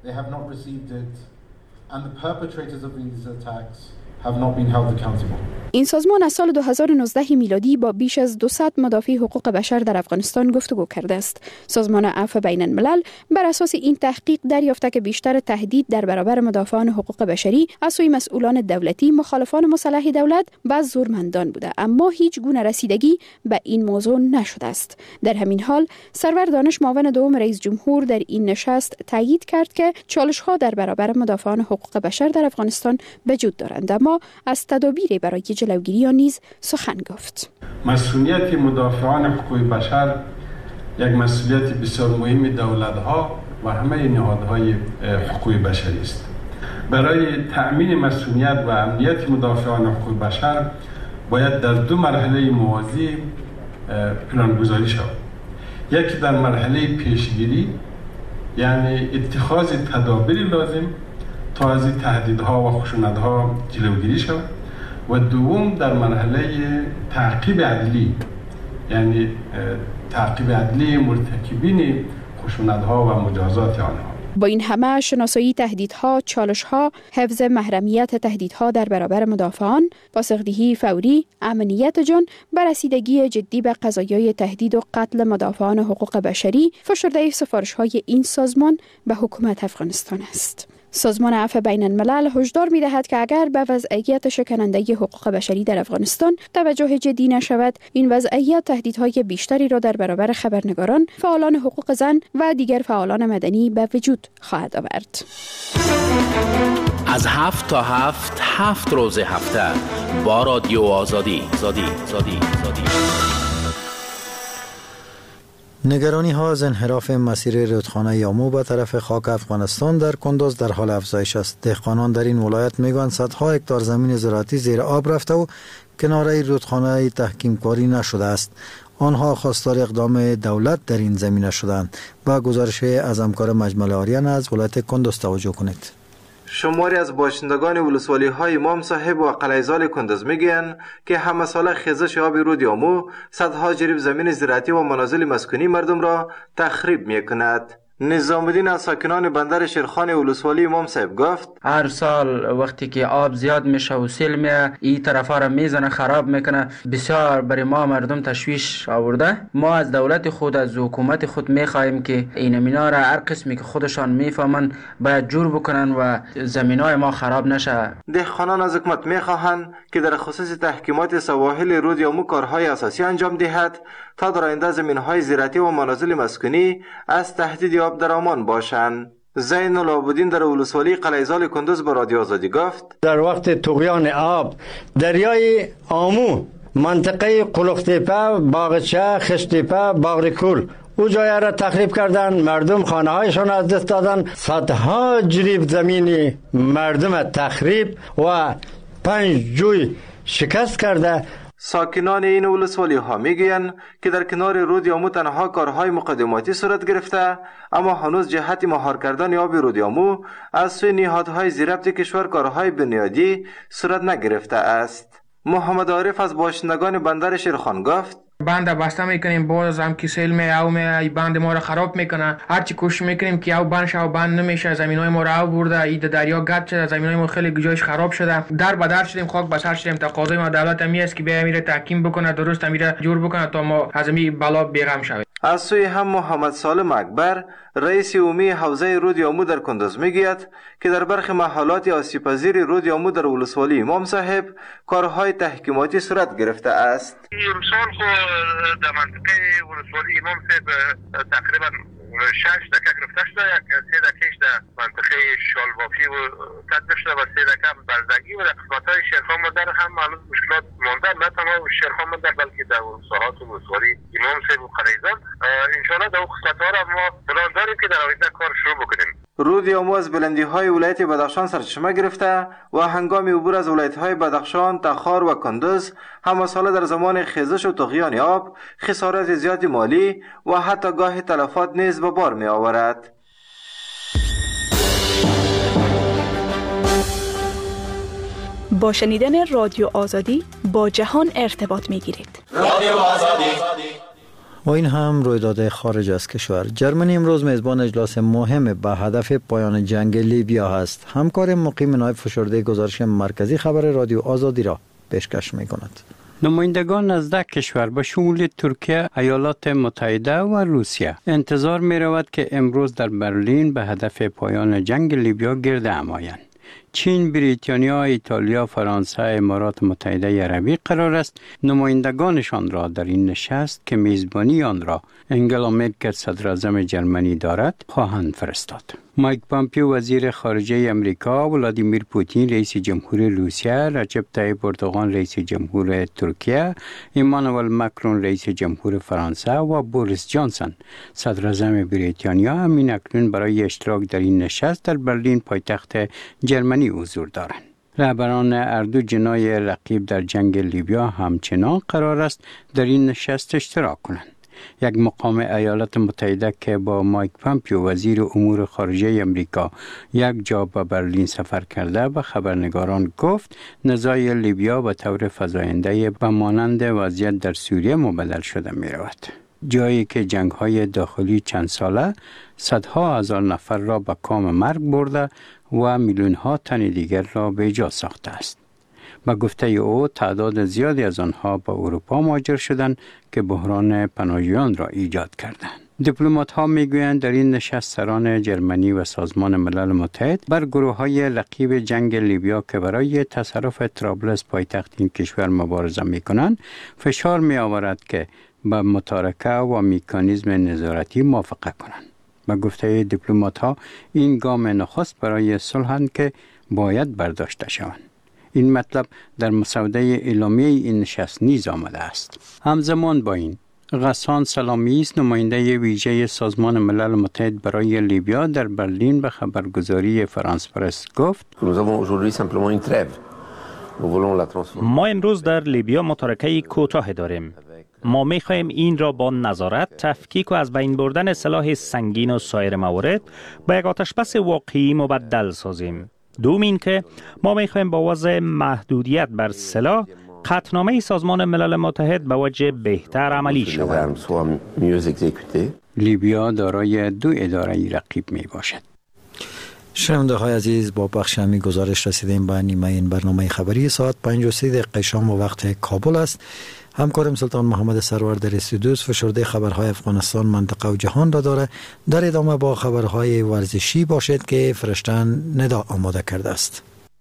این سازمان از سال دو هزار و نوزده میلادی با بیش از دویست مدافع حقوق بشر در افغانستان گفتگو کرده است. سازمان عفو بین الملل بر اساس این تحقیق دریافته که بیشتر تهدید در برابر مدافعان حقوق بشری از سوی مسئولان دولتی، مخالفان مسلح دولت و زورمندان بوده، اما هیچ گونه رسیدگی به این موضوع نشده است. در همین حال سرور دانش معاون دوم رئیس جمهور در این نشست تایید کرد که چالش‌ها در برابر مدافعان حقوق بشر در افغانستان وجود دارند، اما از تدابیر برای جلوگیری آن نیز سخن گفت. مسئولیت مدافعان حقوق بشر یک مسئولیت بسیار مهم دولت‌ها و همه نهادهای حقوق بشری است. برای تأمین مسئولیت و امنیت مدافعان حقوق بشر باید در دو مرحله موازی پلان‌گذاری شود. یکی در مرحله پیشگیری، یعنی اتخاذ تدابیر لازم تا از تهدیدها و خشونت‌ها جلوگیری شود، و دوم در مرحله تعقیب عدلی، یعنی تعقیب عدلی مرتکبین خشونت‌ها و مجازات آنها. با این همه شناسایی تهدیدها، چالش‌ها، حفظ محرمیت تهدیدها در برابر مدافعان، پاسخدهی فوری، امنیت جان و رسیدگی جدی به قضایای تهدید و قتل مدافعان حقوق بشری فشرده سفارش‌های این سازمان به حکومت افغانستان است. سازمان عفو بین الملل هشدار می دهد که اگر به وضعیت شکننده حقوق بشری در افغانستان توجه جدی نشود، این وضعیت تهدیدهای بیشتری را در برابر خبرنگاران، فعالان حقوق زن و دیگر فعالان مدنی به وجود خواهد آورد. از هفت تا هفت هفت روز هفته با رادیو آزادی زادی زادی زادی. نگرانی ها از انحراف مسیر رودخانه یامو به طرف خاک افغانستان در کندوز در حال افزایش است. دهقانان در این ولایت میگویند صدها هکتار زمین زراعتی زیر آب رفته و کناره رودخانه تحکیم کاری نشده است. آنها خواستار اقدام دولت در این زمینه شدند. با گزارش از همکار مجمل آریان از ولایت کندوز توجه کنید. شماری از باشندگان ولسوالی های امام صاحب و قلعه‌زال کندوز میگویند که همه ساله خیزش آب رود یامو صدها جریب زمین زراعتی و منازل مسکونی مردم را تخریب میکند. نظام الدین از ساکنان بندر شیرخان ولسوالی امام صاحب گفت هر سال وقتی که آب زیاد میشه و سیل میه این طرفا را میزنه خراب میکنه، بسیار برای ما مردم تشویش آورده. ما از دولت خود، از حکومت خود میخواهیم که این مینا را هر قسمی که خودشان میفهمن باید جور بکنن و زمینای ما خراب نشه. دهقانان از حکومت میخواهند که در خصوص تحکیمات سواحل رود یامو کارهای اساسی انجام دهد تا در آینده زمینهای زراعتی و منازل مسکونی از تهدید آب در امان باشند. زین العابدین در ولسوالی قلعه‌زال کندوز با رادیو آزادی گفت در وقت طغیان آب دریای آمو منطقه قلختیپه، باغچه، خشتیپه، باغرکول او جای را تخریب کردن، مردم خانه هایشان از دست دادن، صدها جریب زمینی مردم تخریب و پنج جوی شکست کرده. ساکنان این ولسوالی ها میگویند که در کنار رود یامو تنها کارهای مقدماتی صورت گرفته، اما هنوز جهت مهار کردن آب رود یامو از سوی نهادهای زیربط کشور کارهای بنیادی صورت نگرفته است. محمد عارف از باشندگان بندر شیرخان گفت بند بسته میکنیم، باز هم که سیل می او می بند ما را خراب میکنه. هرچی کوشش میکنیم که او بند شو بند نمیشه، زمینای ما را او برده، این دریا گد شده، زمینای ما خیلی جایش خراب شده. در بدر شدیم، خاک بسر شدیم. تقاضای ما دولت می است که بیا میره تحکیم بکنه، درست میره جور بکنه تا ما از این بلا بیغم شویم. از سوی هم محمد سالم اکبر رئیس عمومی حوزه رود یامو در کندوز میگوید که در برخی محلات آسیب‌پذیر رود یامو در ولسوالی امام صاحب کارهای تحکیماتی صورت گرفته است. امسال خو در منطقه ولسوالی امام صاحب تقریبا شش دقیقه گرفته شده، یک سه دقیقهش در منطقه شالبافی و تدبیر شده و سه دقیقه بزدگی و در قسمت‌های شیرخان مندر هم معلوم مشکلات مانده، نه تنها شیرخان مندر بلکه در ساحات ولسوالی امام صاحب و قلعه‌زال. انشاءالله در قسمت‌ها را ما پلان داریم که در آینده کار شروع بکنیم. رود یامو از بلندی‌های ولایت بدخشان سرچشمه گرفته و هنگام عبور از ولایت‌های بدخشان، تخار و کندوز همه ساله در زمان خیزش و طغیان آب خسارات زیاد مالی و حتی گاه تلفات نیز به بار می‌آورد. با شنیدن رادیو آزادی با جهان ارتباط می‌گیرید. رادیو آزادی. و این هم رویداد خارج از کشور. جرمنی امروز میزبان اجلاس مهم به هدف پایان جنگ لیبیا است. همکار مقیم نایب فشرده گزارش مرکزی خبر رادیو آزادی را پیشکش می‌کند. نمایندگان از ده کشور به شمول ترکیه، ایالات متحده و روسیه انتظار می رود که امروز در برلین به هدف پایان جنگ لیبیا گرد هم آیند. چین، بریتانیا، ایتالیا، فرانسه، امارات متحده عربی قرار است نمایندگانشان را در این نشست که میزبانی آن را انگلا مرکل صدر اعظم جرمنی دارد خواهند فرستاد. مایک پامپیو وزیر خارجه امریکا، ولادیمیر پوتین رئیس جمهور روسیه، رجب طیب اردوغان رئیس جمهور ترکیه، ایمانوئل ماکرون رئیس جمهور فرانسه و بوریس جانسون صدر اعظم بریتانیا همین اکنون برای اشتراک در این نشست در برلین پایتخت جرمنی حضور دارند. رهبران اردو جنای رقیب در جنگ لیبیا همچنان قرار است در این نشست اشتراک کنند. یک مقام ایالات متحده که با مایک پامپیو وزیر امور خارجه امریکا یک جا به برلین سفر کرده به خبرنگاران گفت نزاع لیبیا به طور فزاینده به مانند وضعیت در سوریه مبدل شده می رود. جایی که جنگ‌های داخلی چند ساله صدها هزار نفر را به کام مرگ برده و میلیون‌ها تن دیگر را به جا ساخته است. با گفته او تعداد زیادی از آنها به اروپا مهاجر شدند که بحران پناهجویان را ایجاد کردند. دیپلمات ها میگویند در این نشست سران جرمنی و سازمان ملل متحد بر گروه های لقیب جنگ لیبیا که برای تصرف طرابلس پایتخت این کشور مبارزه می کنند فشار می آورد که به متارکه و مکانیزم نظارتی موافقت کنند. با گفته دیپلمات ها این گام نخست برای صلح که باید برداشته شوند. این مطلب در مسوده اعلامیه این نشست نیز آمده است. همزمان با این غسان سلامیست نماینده ویژه سازمان ملل متحد برای لیبیا در برلین به خبرگزاری فرانس پرس گفت ما امروز در لیبیا متارکه کوتاه داریم. ما می‌خواهیم این را با نظارت، تفکیک و از بین بردن سلاح سنگین و سایر موارد با یک آتشبس واقعی مبدل سازیم. دوم این که ما می‌خواهیم با وضع محدودیت بر سلاح قطعنامه سازمان ملل متحد به وجه بهتر عملی شود. لیبیا دارای دو اداره رقیب می باشد. شنونده های عزیز، با بخش همی گزارش رسیدیم به نیمه این برنامه خبری ساعت پنج و سی دقیقه شام و وقت کابل است. همکارم سلطان محمد سرور در استودیو فشرده خبرهای افغانستان، منطقه و جهان را داره. در ادامه با خبرهای ورزشی باشد که فرشتن ندا آماده کرده است.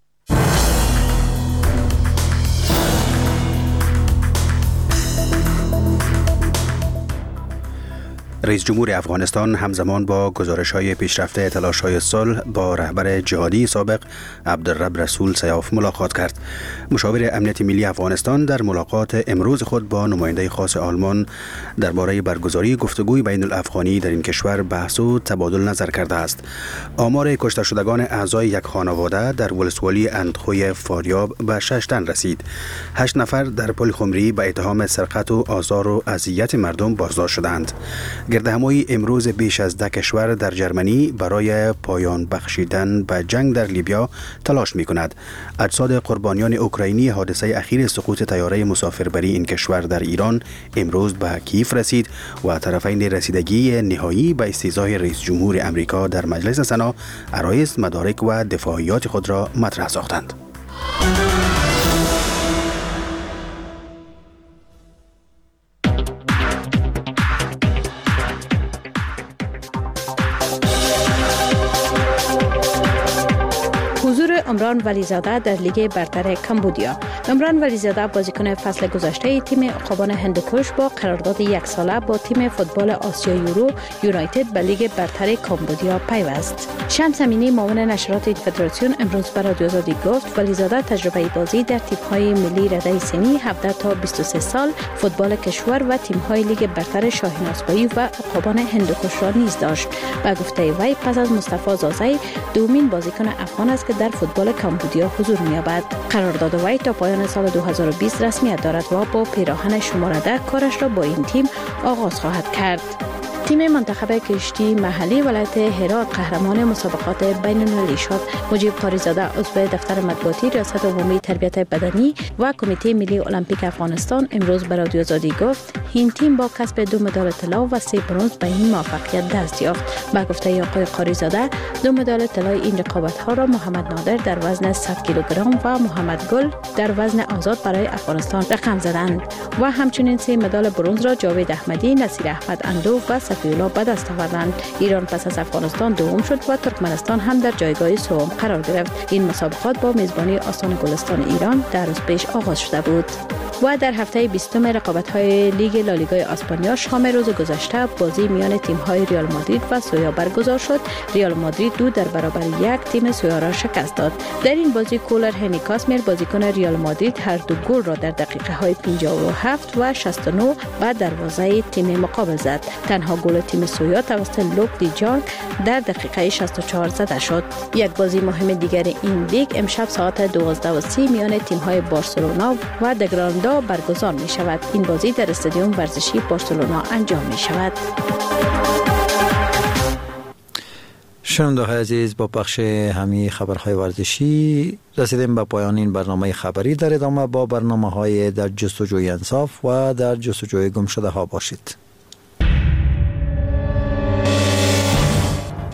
رئیس جمهور افغانستان همزمان با گزارش‌های پیشرفته تلاش‌های صلح با رهبر جهادی سابق عبدالرب رسول سیاف ملاقات کرد. مشاور امنیت ملی افغانستان در ملاقات امروز خود با نماینده خاص آلمان درباره برگزاری گفتگوی بین الافغانی در این کشور بحث و تبادل نظر کرده است. آمار کشته شدگان اعضای یک خانواده در ولسوالی اندخوی فاریاب به شش تن رسید. هشت نفر در پل خمری به اتهام سرقت و آزار و اذیت مردم بازداشت شدند. گردهمایی امروز بیش از ده کشور در جرمنی برای پایان بخشیدن به جنگ در لیبیا تلاش می کند. اجساد قربانیان اوکراینی حادثه اخیر سقوط طیاره مسافربری این کشور در ایران امروز به کیف رسید و طرفین رسیدگی نهایی به استیضاح رئیس جمهور امریکا در مجلس سنا عرایض، مدارک و دفاعیات خود را مطرح ساختند. عمران ولیزاده در لیگ برتر کمبودیا. عمران ولیزاده بازیکن فصل گذشته تیم عقابان هندوکش با قرارداد یک ساله با تیم فوتبال آسیا یورو یونایتد به لیگ برتر کمبودیا پیوست. شمس امینی معاون نشرات این فدراسیون امروز به رادیو آزادی گفت ولیزاده تجربه بازی در تیم‌های ملی رده سنی هفده تا بیست و سه سال، فوتبال کشور و تیم‌های لیگ برتر شاهین آسبایی و عقابان هندوکش را نیز داشت. به گفته وی پس از مصطفی زازی دومین بازیکن افغان است که در فوتبال کمبودیا حضور می‌یابد. قرارداد وی تا پایان سال دو هزار و بیست رسمیت دارد و با پیراهن شماره ده کارش را با این تیم آغاز خواهد کرد. تیم منتخب کشتی محلی ولایت هرات قهرمان مسابقات بین المللی شد. مجیب قاریزاده عضو دفتر مطبوعاتی ریاست عمومی تربیت بدنی و کمیته ملی المپیک افغانستان امروز به رادیو آزادی گفت این تیم با کسب دو مدال طلا و سه برنز به این موفقیت دست یافت. با گفته آقای قاریزاده دو مدال طلای این رقابت ها را محمد نادر در وزن صد کیلوگرم و محمد گل در وزن آزاد برای افغانستان رقم زدند و همچنین سه مدال برنز را جاوید احمدی، نصیر احمد اندوه و صفی‌الله به دست آوردند. ایران پس از افغانستان دوم شد و ترکمنستان هم در جایگاه سوم قرار گرفت. این مسابقات با میزبانی آستان گلستان ایران در روز پیش آغاز شده بود. و در هفته بیستم رقابت‌های لیگ لالیگای اسپانیا شام روز گذشته بازی میان تیم‌های ریال مادرید و سویا برگزار شد. ریال مادرید دو در برابر یک تیم سویا را شکست داد. در این بازی کولر هنی کاسمیر بازیکن ریال مادرید هر دو گل را در دقیقه‌های پنجاه و هفت و شصت و نه به دروازه تیم مقابل زد. تنها گل تیم سویا توسط لوک دی جانگ در دقیقه شصت و چهار زده شد. یک بازی مهم دیگر این لیگ امشب ساعت دوازده و سی میان تیم‌های بارسلونا و دگراندو برگزار می شود. این بازی در استادیوم ورزشی بارسلونا انجام می شود. شنونده های عزیز، با پخش همین خبرهای ورزشی رسیدیم به پایان این برنامه خبری. در ادامه با برنامه های در جستجوی انصاف و در جستجوی گم شده ها باشید.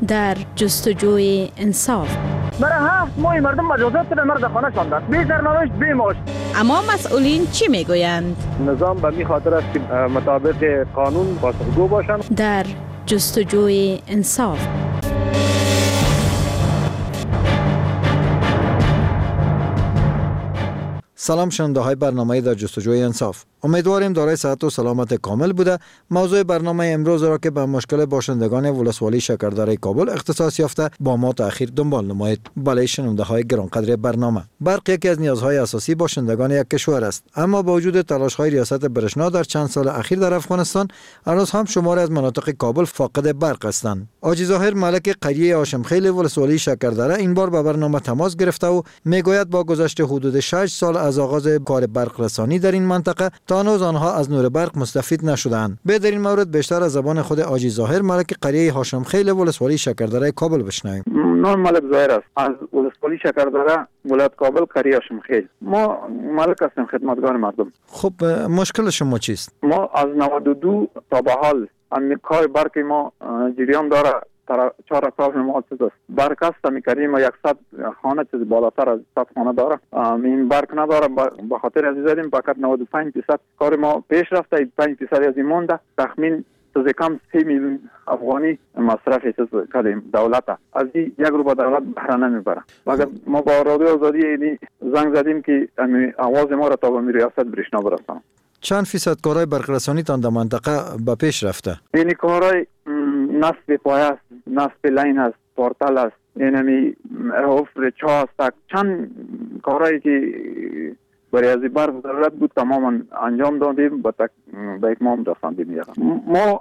در جستجوی انصاف. برای هفت ماه مردم مجازات به مرد خانه شاندن، بی سرنوشت بی معاش. اما مسئولین چی میگویند؟ نظام به می خاطر است که مطابق قانون پاسخگو باشند. در جستجوی انصاف. سلام شنونده های برنامه در جستجوی انصاف. امیدواریم دارای صحت و سلامت کامل بوده. موضوع برنامه امروز را که به مشکل باشندگان ولسوالی شکردره کابل اختصاص یافته با ما تأخیر دنبال نمایید. بله شنونده های گرانقدر برنامه، برق یکی از نیازهای اساسی باشندگان یک کشور است، اما با وجود تلاش های ریاست برشنا در چند سال اخیر در افغانستان، هنوز هم شماری از مناطق کابل فاقد برق هستند. حاجی ظاهر ملک قریه هاشمخیل ولسوالی شکردره این بار به برنامه تماس گرفته و میگوید با گذشت حدود شش سال از آغاز کار برق رسانی در این منطقه تا هنوز آنها از نور برق مستفید نشدند. به در این مورد بیشتر از زبان خود حاجی ظاهر ملک قریه هاشمخیل ولسوالی شکردره کابل بشنویم. نام ملک ظاهر است، از ولسوالی شکردره ولایت کابل قریه هاشمخیل. ما ملک هستیم خدمتگار مردم. خب مشکل شما چیست؟ ما از نود و دو تا به حال همین کار برق ما جریان داره. چهار اطراف محافظ است. برق است میکردیم ما یکصد خانه چیز بالاتر از صد خانه داره. این برق نداره به خاطر از زدیم فقط نود و پنج درصد کار ما پیش رفته، پنج درصد از این مونده. تخمین از کم سه میلیون افغانی مصرف چیز کردیم دولت. از این یک رو با دولت بهره نمیبره. مگر ما با رادیو آزادی زنگ زدیم که آواز ما را تا به ریاست برشنا برسانه. چند فیصد کارهای برق رسانی تان در منطقه به پیش رفته؟ این کارهای نصب پایه است، نصب لین است، پورتال است، اینمی حفر چاه است، چند کارهایی که برای از برق ضرورت بود تماما انجام دادیم به به اتمام رساندیم. ما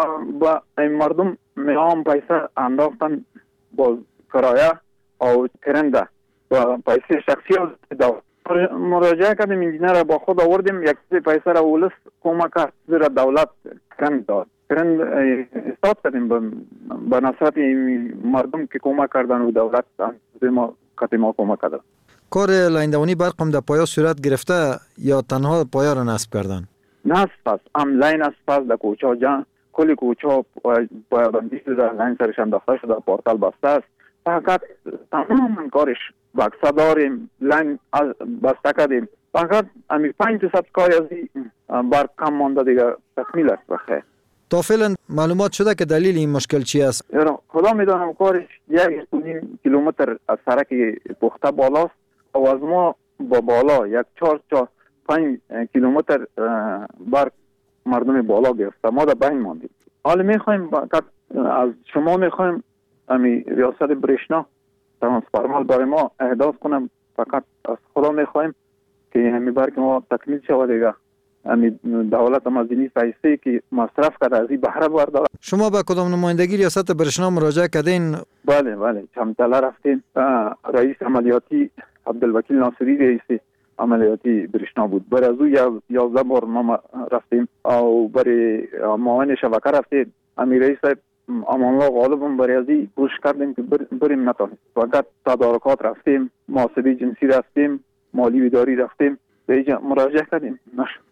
با این مردم میام پیسه انداختن با کرایه او کرنده با پیسه شخصی داد. مراجعه کردیم انجینر با خود آوردیم، یک پیسه را ولس کمک کرد، زیرا دولت کند داد. کرند استاد کردیم به نصرت مردم که کمک کردن و دولت ما کتی ما کمک کردن. کار لیندوانی برق هم در پایا صورت گرفته یا تنها پایا را نصب کردن؟ نصب است، هم لین است پس در کوچه جان کلی کوچه پایا بندی شده، لین سرش انداخته شده، پورتال بسته است. فقط تمام کارش بکسه داریم، لین بسته کردیم. فقط امی پنج درصد کاری از این برق کم مانده دیگه تکمیل است بخیر. تا فعلا معلومات شده که دلیل این مشکل چی است؟ خدا میدانم کارش یک کیلومتر از سرک پخته بالاست و از ما با بالا یک چهار تا پنج کیلومتر برق مردم بالا گرفته، ما در بین ماندیم. حالا میخوایم از شما میخوایم امی ریاست برشنا ترانسفورمال برای ما احداث کنم. فقط از خدا میخوایم که همین برق ما تکمیل شود دیگه. همین دولت هم از این پیسه که مصرف کرده از این بهره برداره. شما به کدام نمایندگی ریاست برشنا مراجعه کردین؟ بله بله چمتله رفتیم. رئیس عملیاتی عبدالوکیل ناصری رئیس عملیاتی برشنا بود. برای از او یازده بار ما رفتیم او برای معاون شبکه رفتیم. امیر رئیس امان الله غالب هم برای ازی کوشش کردیم که بریم نتانیم. فقط تدارکات رفتیم، محاسبه جنسی رفتیم، مالی و اداری رفتیم، به اینجا مراجعه کردیم نشد.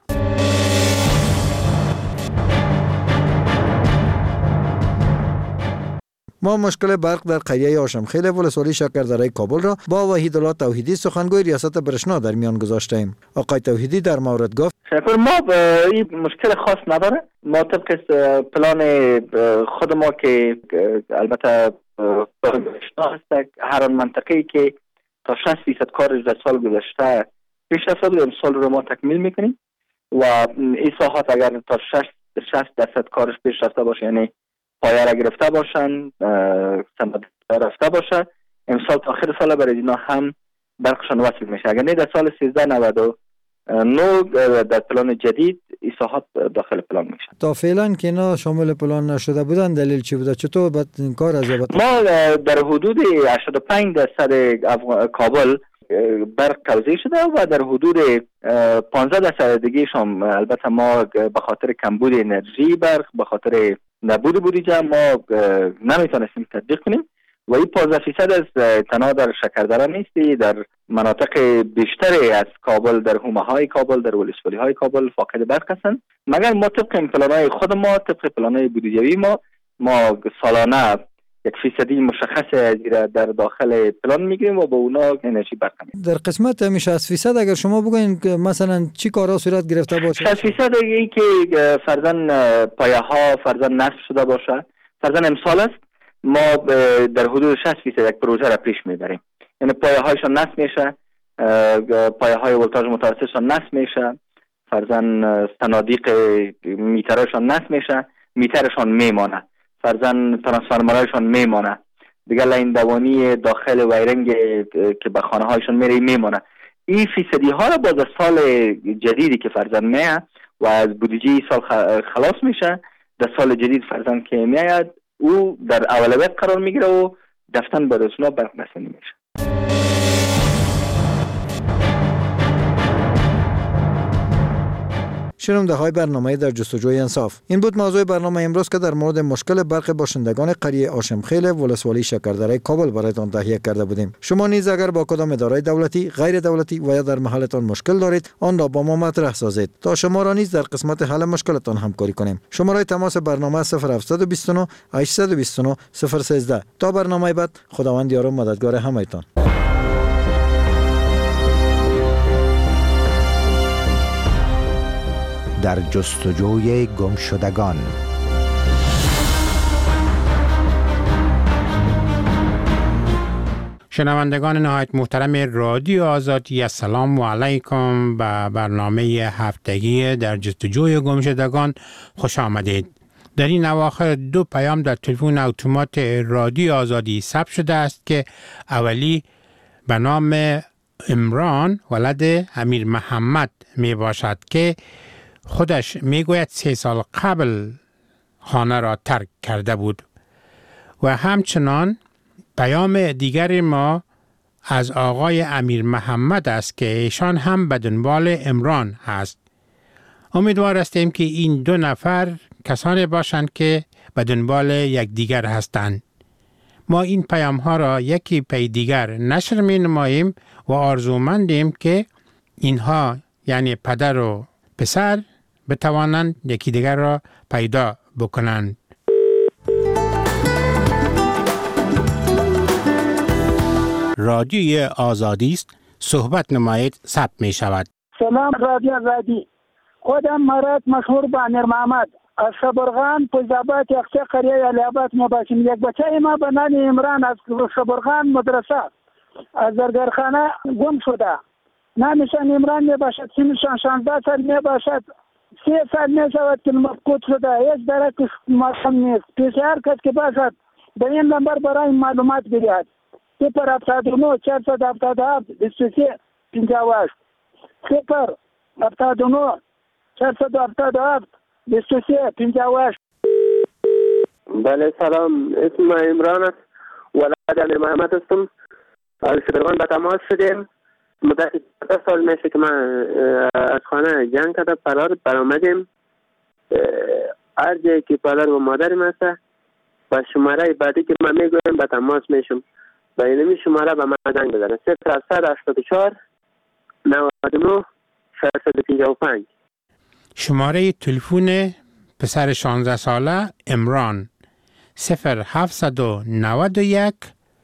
ما مشکل برق در قریه هاشمخیل ولسوالی شکردره کابل را با وحیدالله توحیدی سخنگوی ریاست برشنا در میان گذاشتیم. آقای توحیدی در مورد گفت شفر ما به این مشکل خاص نداره. ما طبق پلان خود ما که البته برشنا هست هر منطقه‌ای که تا شصت فیصد کارش در سال گذشته پیش رفته بود امسال رو ما تکمیل میکنیم و این ساحات اگر تا شصت درصد کارش پیش رفته باشه یعنی پایه را گرفته باشن، سند رفته باشه، امسال تا آخر سال برای اینا هم برقشان وصل میشه. اگر نه در سال سیزده نود و نه در پلان جدید اصلاحات داخل پلان میشه. تا فعلا که اینا شامل پلان نشده بودن دلیل چی بوده؟ چطور بعد این کار از یابد؟ ما در حدود هشتاد و پنج درصد کابل برق توزیع شده و در حدود پانزده درصد دیگه شام البته ما به خاطر کمبود انرژی برق به خاطر نبود بودجه ما نمیتونستیم تطبیق کنیم و این پانزده فیصد از تنها در شکردره نیستی، در مناطق بیشتری از کابل، در حومه های کابل، در ولسوالی های کابل فاقد برق هستند. مگر ما طبق پلان های خود ما، طبق پلان های بودجوی ما ما سالانه یک فیصدی مشخص از در داخل پلان میگیریم و با اونا انرژی برقرار. در قسمت شصت فیصد اگر شما بگوین که مثلا چی کارا صورت گرفته باشه؟ شصت فیصد ای که فرضاً پایه ها فرضاً نصب شده باشه، فرضاً امسال است ما در حدود شصت فیصد یک پروژه را پیش میبریم. یعنی پایه هایشان نصب میشه، پایه های ولتاژ متوسطشان نصب میشه، فرضاً صنادیق میترشان نصب میشه، میترشان میمانه، فرضاً ترانسفورمرهایشان میمانه، دیگه لاین دوانی داخل وایرنگ که به خانه هایشان میره میمانه. این فیصدی ها را باز سال جدیدی که فرضاً میه و از بودجه سال خلاص میشه، در سال جدید فرضاً که میاد او در اولویت قرار میگیره و دفتن به رسونا برق رسانی میشه. شنونده های برنامه در جستجوی انصاف، این بود موضوع برنامه امروز که در مورد مشکل برق باشندگان قریه آشمخیل ولسوالی شکردره کابل برایتان تهیه کرده بودیم. شما نیز اگر با کدام اداره دولتی، غیر دولتی و یا در محلتان مشکل دارید، آن را با ما مطرح سازید تا شما را نیز در قسمت حل مشکلتان همکاری کنیم. شماره تماس برنامه صفر هفت دو نه هشت دو نه صفر یک سه. تا برنامه بعد، خداوند یار و مددگار همه‌تان. در جستجوی گمشدگان. شنوندگان نهایت محترم رادیو آزادی، السلام علیکم. به برنامه هفتگی در جستجوی گمشدگان خوش آمدید. در این اواخر دو پیام در تلفن اتومات رادیو آزادی ثبت شده است که اولی به نام عمران ولد امیر محمد می باشد که خودش میگوید سه سال قبل خانه را ترک کرده بود. و همچنان پیام دیگر ما از آقای امیر محمد است که ایشان هم به دنبال عمران هست. امیدوار هستیم که این دو نفر کسانی باشند که به دنبال یک دیگر هستند. ما این پیام ها را یکی پی دیگر نشر می نماییم و آرزومندیم که اینها یعنی پدر و پسر بتوانند یکی دیگر را پیدا بکنند. رادیوی آزادی است، صحبت نمایید، ثبت می شود. سلام رادیو آزادی. خودم مرد مشهور به امیر محمد از شبرغان پوزاباد یخچه قریه علیاباد می باشیم. یک بچه ما به نام عمران از شبرغان مدرسه از زرگرخانه گم شده. نامشان عمران می باشد، سنشان شانزده سال می باشد. سه سال می شود که مفقود شده، هیچ درکش ماشم نیست. پیش هر کس که باشد به این نمبر برای معلومات بیاید. صفر هفتاد و نه چهارصد هفتاد و هفت بیست و سه پنجاه و هشت صفر هفتاد و نه چهارصد هفتاد و هفت بیست و سه پنجاه و هشت. بله سلام، اسم عمران است، ولد امیر محمد هستم. از شبرغان به تماس شدیم. مدت ده سال میشه که من از خانه جنگ کرده پدر برآمدیم. هر جایی که پدر و مادرم هسته و شماره بعدی که من میگویم به تماس میشم و اینمی شماره به من زنگ بزنه. صفر هفتصد هشتاد و چهار نود و نه ششصد و پنجاه و پنج. شماره تلفن پسر شانزده ساله عمران صفر هفتصد و نود و یک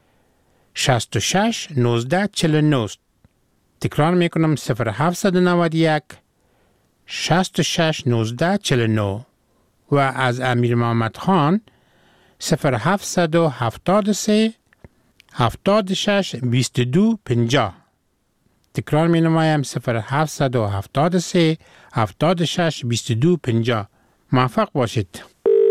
شصت و شش نوزده چهل و نه. تکرار میکنم صفر هفتصد و نود و یک شصت و شش نوزده چهل و نه. و از امیر محمد خان صفر هفتصد و هفتاد و سه هفتاد و شش بیست و دو پنجاه. تکرار می نمایم صفر هفتصد و هفتاد و سه هفتاد و شش بیست و دو پنجاه. موفق باشید.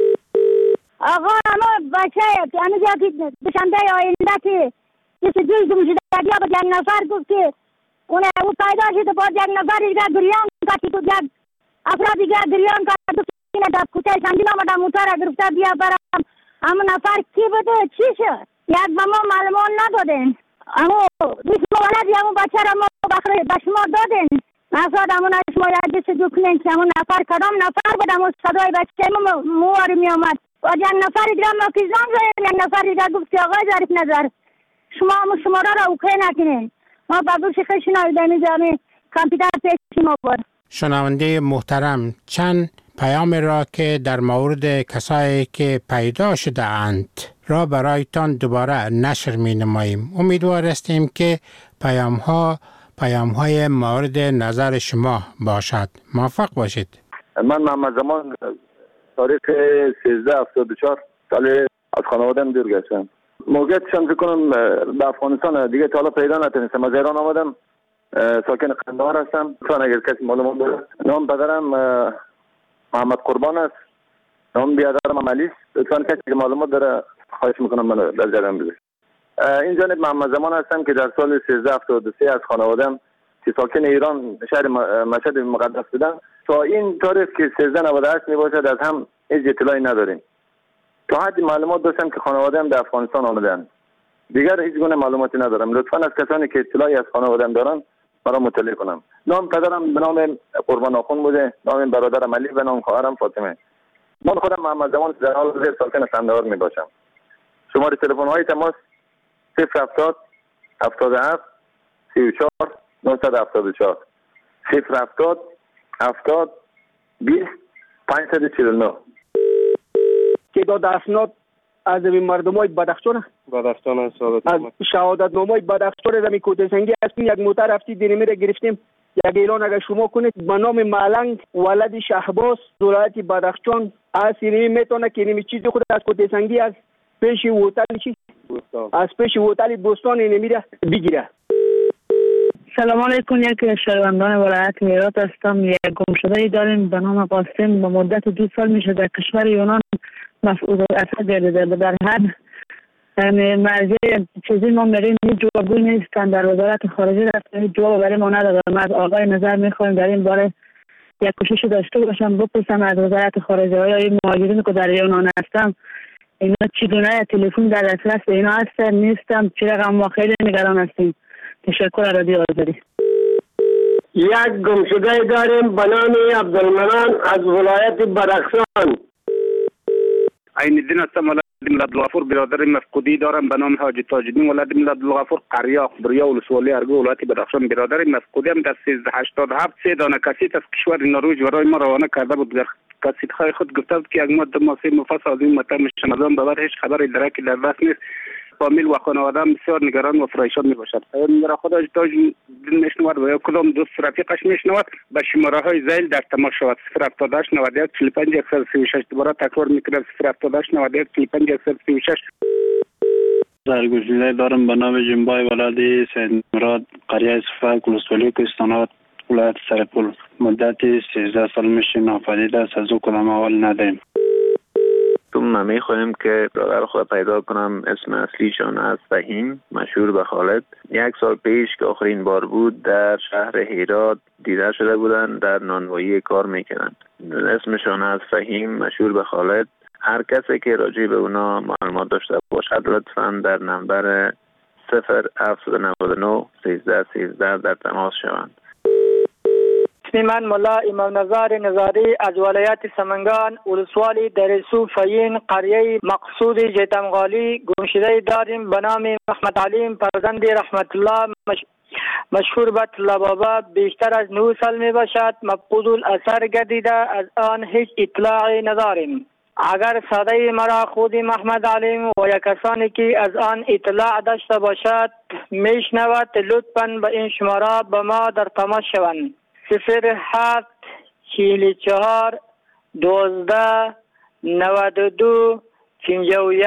آقا ما بچه هنوز یکی دوشنبه آینده که کسی دوی گم شده با یک نفر گفت که اون او پیدا شده با یک نفر دیگر گریان کرد که یک افراد دیگر گریان کرد گفت اینه در کوته سنگین آمده موتر گرفته بیا برم. اما نفر کی بوده چی شد یک به ما معلومات ندادن. اما اسم ولد همون بچه را ما به شما دادن. نفراد همون شما یک دست دو کنین که همون نفر کدام نفر بود. همون صدای بچه ما مواری می آمد و یک نفر دیگر ما کیزان زدن. یک نفر دیگر گفت که آقای ظریف نظر شما همون شماره را اوکی نکنین. ما با گوش خشی نایدمی جامعه کامپیوتر پیشی ما بود. شنونده محترم، چند پیام را که در مورد کسایی که پیدا شده اند را برایتان دوباره نشر می نماییم. امیدوار هستیم که پیام ها پیام های مورد نظر شما باشد. موفق باشید. من محمد زمان تاریخ سیزده هفتاد و چهار سال از خانوادم دور گشتم. موقعیتشان فکر کنم به افغانستان دیگه تا حالا پیدا نتونستم. از ایران آمدم، ساکن قندهار هستم. چون اگر کسی معلومات داره، نام پدرم محمد قربان است، نام بیادرم علی است. چون کسی که معلومات داره خواهش میکنم منو در جریان بذارید. این جانب محمد زمان هستم که در سال سیزده هفتاد و سه از خانوادم که ساکن ایران شهر مشهد مقدس بودم تا این تاریخ که سیزده نود و هشت میباشد از هم هیچ اطلاعی نداریم. تا حدی معلومات داشتم که خانواده‌ام در افغانستان آمدن. دیگر هیچ گونه معلوماتی ندارم. لطفاً از کسانی که اطلاعی از خانواده‌ام دارن مرا مطلع کنم. نام پدرم به نام قربان آخون بوده، نام برادرم علی و نام خواهرم فاطمه. من خودم محمد زمان در حال حاضر ساکن قندهار میباشم. شماره تلفن های تماس صفر هفتاد هفتاد و هفت سی و چهار نهصد و هفتاد و چهار صفر هفتاد هفتاد بیست پانصد و چهل و نه. تعداد اسناد از مردمای بدخشان بدخشان است. از شهادت نامه بدخشان زمین کوته سنگی هستیم. یک موتر رفتی دینمی را گرفتیم. یک اعلان اگر شما کنید به نام ملنگ ولد شهباز ولایت بدخشان از اینمی میتونه که اینمی چیزی خود از کوته سنگی از پیش هتل چی از پیش هتل بوستان اینمی را بگیره. سلام علیکم. یک شهروندان ولایت هرات هستم. یک گمشده داریم به نام قاسم. به مدت دو سال میشه در کشور یونان مفعول اثر گردیده. در هر مرجع چیزی ما میریم هیچ جوابی نیستن. در وزارت خارجه رفتیم هیچ جواب برای ما ندادن. ما از آقای نظر میخوایم در این باره یک کوشش داشته باشم بپرسم از وزارت خارجه های این مهاجرین که در یونان هستم اینا چگونه تلفن در دسترس اینا هستن نیستم چه رقم ما خیلی نگران هستیم. تشکر رادیو آزادی. یک گمشده داریم به نام عبدالمنان از ولایت بدخشان. عین الدین هستم. ولد ملت الغفور. برادر مفقودی دارم به نام حاجی تاج‌الدین ولد ملت الغفور. قریه اخبریا ولسوالی ارگو ولایت بدخشان. برادر مفقودی هم در سیزده هشتاد و هفت سه دانه کاسیت از کشور نروژ برای ما روانه کرده بود. در کاسیت های خود گفته بود که یک ماده ماسه مفصل از این مطلب میشن. از آن بابت هیچ خبر درکی در دست نیست. فامیل و خانواده بسیار نگران و پریشان می باشد. میرا خودش داج میشنود و یا کدام دوست رفیقش میشنود به شماره های زیل در تماس شود. صفر هفتاد و هشت نود و یک چهل و پنج صفر سی و شش. دوباره تکرار میکنم صفر هفتاد و هشت نود و یک چهل و پنج صفر سی و شش. سرگشته دارم به نام جنبای ولد سید مراد قریه صفه ولسوالی کوهستان ولایت سرپل. مدت سیزده سال میشه ناپدید است. از او کدام احوال نداریم. تو من میخوایم که برادر خود پیدا کنم. اسم اصلیشان از فهیم مشهور به خالد. یک سال پیش که آخرین بار بود در شهر هرات دیده شده بودند. در نانوایی کار میکنند. اسمشان از فهیم مشهور به خالد. هر کسی که راجع به اونا معلومات داشته باشد لطفاً در نمبر صفر هفت نود و نه سیزده سیزده در تماس شوند. اسم من ملا امام نظار نظاری از ولایت سمنگان ولسوالی درسو فین قریه مقصود جیتمغالی. گمشده داریم به نام محمد علیم فرزند رحمت الله مش... مشهور به طلابابا. بیشتر از نه سال می باشد. مفقود الاثر گردیده. از آن هیچ اطلاعی نداریم. اگر صدای مرا خود محمد علیم و یا کسانی که از آن اطلاع داشته باشد میشنود لطفاً به این شماره به ما در تماس شوند. صفر هفت چهل و چهار دوازده نود و دو پنجاه و یک.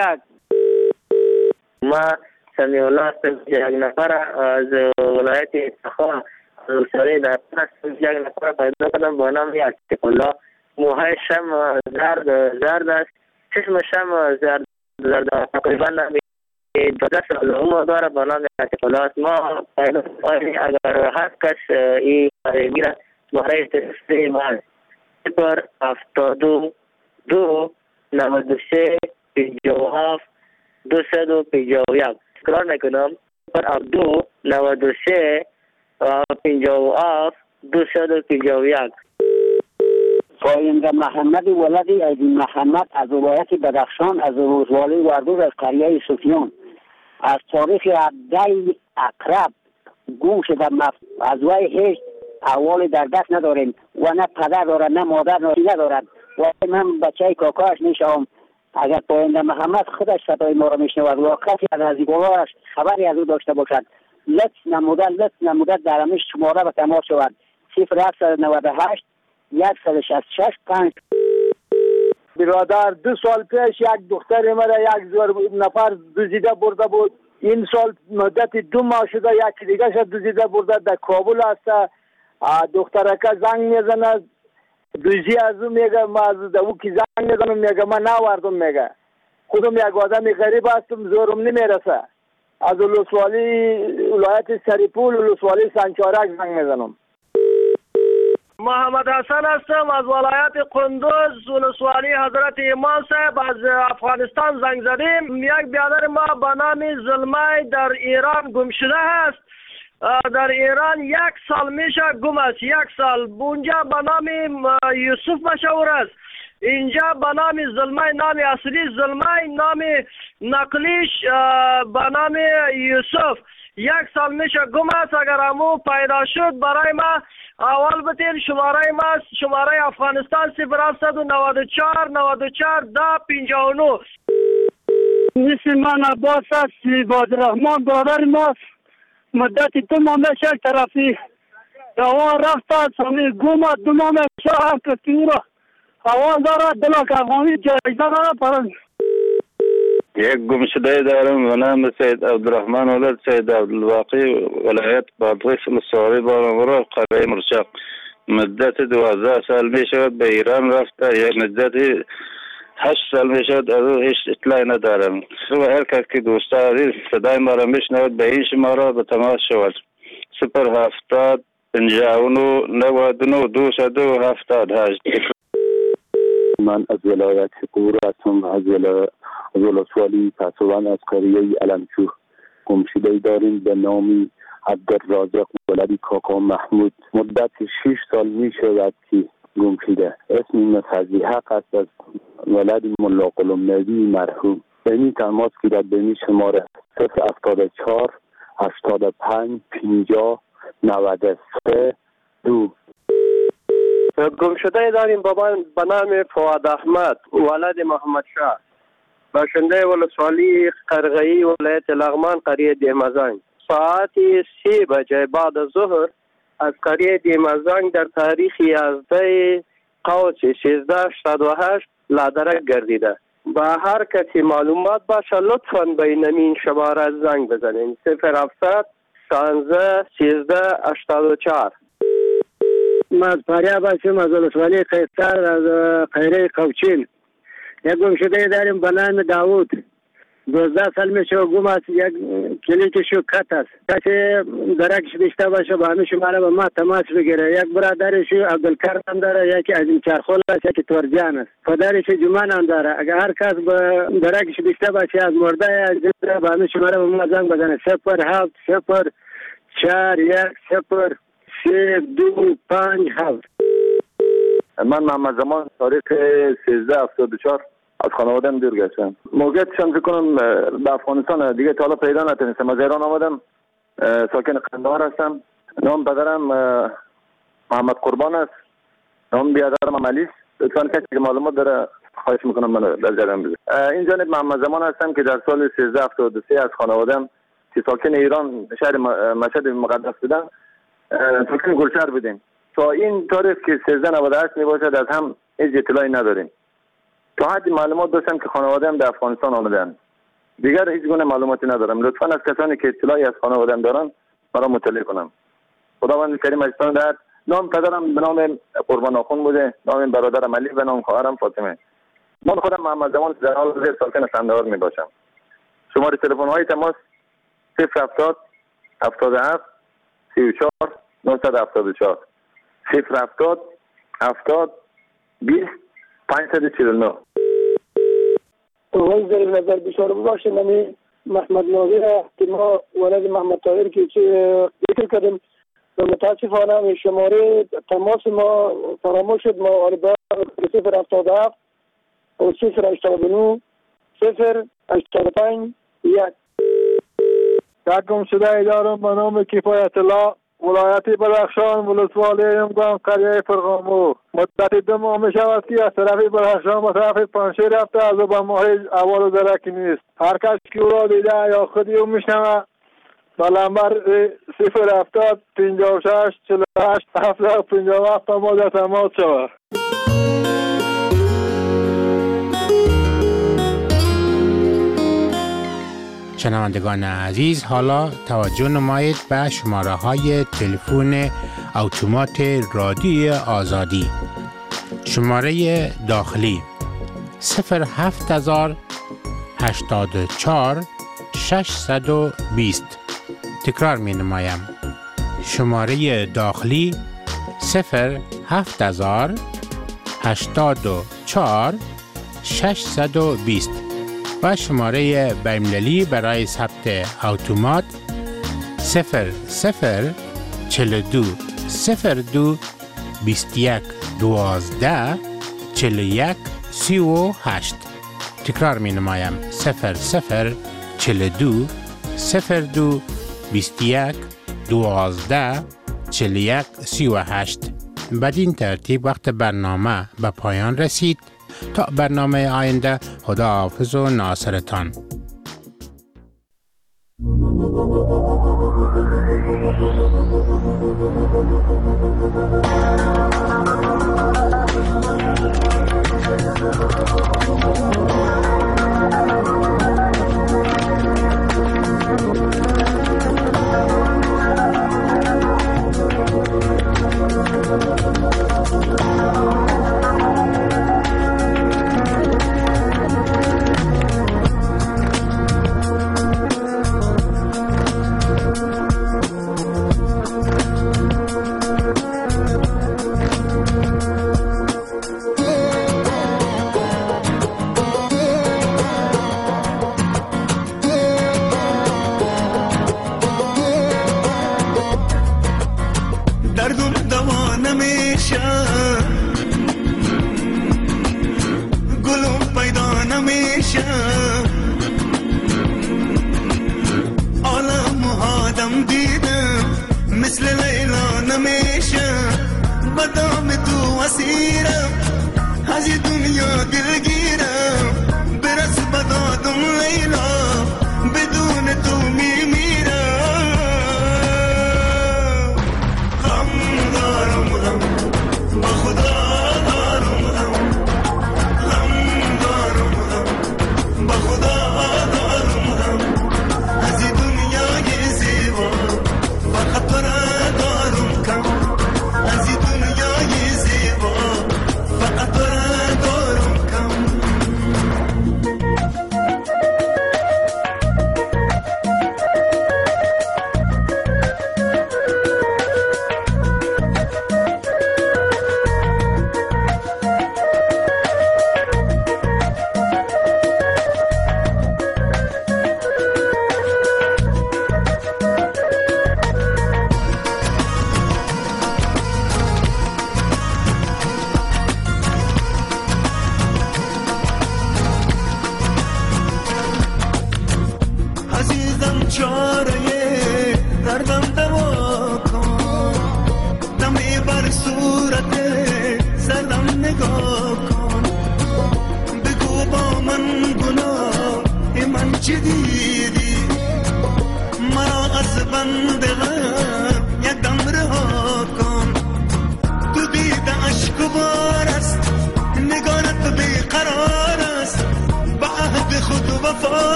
ما سمیع الله هستم. یک نفر از ولایت تخار از ولسوالی در هستم. یک نفر پیدا کردم با نام عتیق الله. موهایش هم زرد زرد است. چشمش هم زرد زرد تقریبا دو سال عمر داره با نام عتیق الله است. ما پیدا اگر هر کس این میره برای تلفن ما صفر هفتاد و دو نود و سه پنجاه و هفت دویست و پنجاه و یک. تکرار میکنم صفر هفتاد و دو نود و سه پنجاه و هفت دویست و پنجاه و یک. پاینده محمد ولدی از محمد از ولایت بدخشان از ولسوالی وردوز از قریه سفیان. از تاریخ هفده اقرب گم شده. از وی هیچ احوال در دست نداریم و نه پدر دارد نه مادر ندارد و من بچه کاکاش میشم. اگر پاینده محمد خودش صدای ما را میشنود و کسی از رازیگوارش خبری از او داشته باشد لطف نموده لطف نموده در همیش شماره به تماس شود صفر هفت نه هشت صد شصت و شش پنج. برادر دو سال پیش یک دختر مرا یک زور نفر دزدیده برده بود. این سال مدت دو ماه شده یک دیگه شد دزدیده برده در کابل است. دخترک زنگ میزنه دوزی از اون میگه ما از او که زنگ میزنم میگه من ناوردم میگه خودم یک آدم غریب هستم زورم نمیرسه. از ولسوالی ولایت سریپول ولسوالی سنچارک زنگ میزنم. محمد حسن هستم از ولایت قندوز ولسوالی حضرت امام صاحب از افغانستان زنگ زدیم. یک برادر ما به نام زلمه در ایران گم شده است. در ایران یک سال میشه گم است. یک سال اونجا به نام یوسف مشهور است. اینجا به نام زلمه نام اصلی زلمه نام نقلیش به نام یوسف. یک سال میشه گم است. اگر همو پیدا شد برای ما اول بتین شماره ما شماره افغانستان صفر هفت نه چهار نه چهار ده پنجاه و نه. اسم من عباس است. عبادالرحمن برادر ماست. مدت دو ماه میشه طرفی هوا رفت سامی گم است. دو ماه میشه هفت تیورا هوا داره دلک افغانی جایزه داره پرند. یک گمشده دارم و نام سید عبدالرحمن ولد سید عبدالواقی ولایت بادغیس الصواری بارمورا قریه مرشق. مدت دوازده سال می شود به ایران رفته. یک مدت هشت سال می شود از او هیچ اطلاعی ندارم. و هر کس که دوست دارید صدای ما را میشنود به این شماره به تماس شود صفر هفتاد پنجاه و نه نود و نه دویست و دو هفتاد و هشت. من از ولایت قور هستم. از ولسوالی پسوان از قریه علمچوخ گمشده داریم به نام عبدالرازق ولدی کاکا محمود. مدت شش سال می شود که گم شده. اسم مسعدی حق است از ولد ملا غلام نبی مرحوم. به این تماس گیرد به این شماره صفر هفتاد و چهار هشتاد و پنج پنجاه نود و سه دو. گم شده داریم بابا به نام فواد احمد ولد محمد شاه باشنده ولسوالی قرغه‌ای ولایت لغمان قریه دیمزنگ. ساعت سه بجه بعد از ظهر از قریه دیمزنگ در تاریخ یازده قوس سیزده هشتاد و هشت لادرک گردیده. با هر کسی معلومات باشه لطفاً به این شماره زنگ بزنین صفر هفتصد شانزده سیزده هشتاد و چهار. من از فریاب هستم از ولسوالی قیصر از قیره قوچین. یک گم شده داریم به نام داوود دوازده سال میشه گم است. یک کلیکشو کت است. کسی درکش بیشتر باشه با همه شماره به ما تماس بگیره. یک برادرشو عبدالکرم داره یکی از این چرخول است یکی تورجان است. پدرش جمان هم داره. اگر هر کس به درکش بیشتر باشه از مرده از زنده با همه شماره به ما زنگ بزنه صفر هفت صفر چهار یک صفر سه دو پنج هفت. من محمد زمان تاریخ سیزده هفتاد و چهار از خانوادم دور گشتم. موقعیتشان بکنم به افغانستان دیگه تا حالا پیدا نتونستم. از ایران آمدم. ساکن قندهار هستم. نام پدرم محمد قربان است. نام بیادرم علی است. لطفاً کسی که معلومات داره خواهش میکنم منو در جریان بذاره. این جانب محمد زمان هستم که در سال سیزده هفتاد و سه از خانوادم که ساکن ایران شهر مشهد مقدس بودن ساکن گلشهر بودیم. تا این تاریخ که سیزده نود و هشت می باشد از هم هیچ اطلاعی نداریم. تا حدی معلومات داشتم که خانواده‌ام در افغانستان آمدن. دیگر هیچ گونه معلوماتی ندارم. لطفاً از کسانی که اطلاعی از خانواده‌ام دارن مرا مطلع کنم. خداوند کریم اجتان دهد. نام پدرم به نام قربان آخون بوده. نام برادرم علی به نام خواهرم فاطمه. من خودم محمد زمان در حال حاضر ساکن قندهار می باشم. شماره تلفن های تماس صفر هفتاد هفتاد و هفت سی و چهار نهصد و هفتاد و چهار صفر هفتاد هفتاد بیست پانصد و چهل و نه. اول در نظر بشار باشه نمی محمد ناظر که ما ولد محمد طاهر که ذکر کردیم و متاسفانه شماره تماس ما فراموش شد. ما آربا صفر هفتاد و هفت و صفر هشتاد و نه صفر هشتاد و پنج یک. یک گم شده دارم به نام کفایت الله ولایت بدخشان ولسوالی امگان قریه فرغامو مدت دو ماه می شود که از طرف بدخشان به طرف پنجشیر رفته از به ماه اول درکی نیست. هر کس که او را دیده یا خودی او میشنوه با نمبر صفر هفتاد پنجاه و شش چهل و هشت هفتاد پنجاه و هفت ما در تماس شود. شنوندگان عزیز، حالا توجه نمایید به شماره های تلفن اتومات رادیو آزادی. شماره داخلی صفر هفت هزار هشتاد و چهار ششصد و بیست. تکرار می نمایم. شماره داخلی صفر هفت هزار هشتاد و چهار ششصد و بیست و شماره بین‌المللی برای ثبت اتومات صفر صفر چهل و دو صفر دو بیست و یک دوازده چهل و یک سی و هشت. تکرار می نمایم. صفر صفر چهل و دو صفر دو بیست و یک دوازده چهل و یک سی و هشت. بدین ترتیب وقت برنامه به پایان رسید. تا برنامه آینده، خداحافظ و ناصرتان.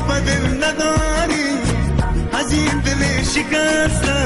بدل نداری از این دل شکسته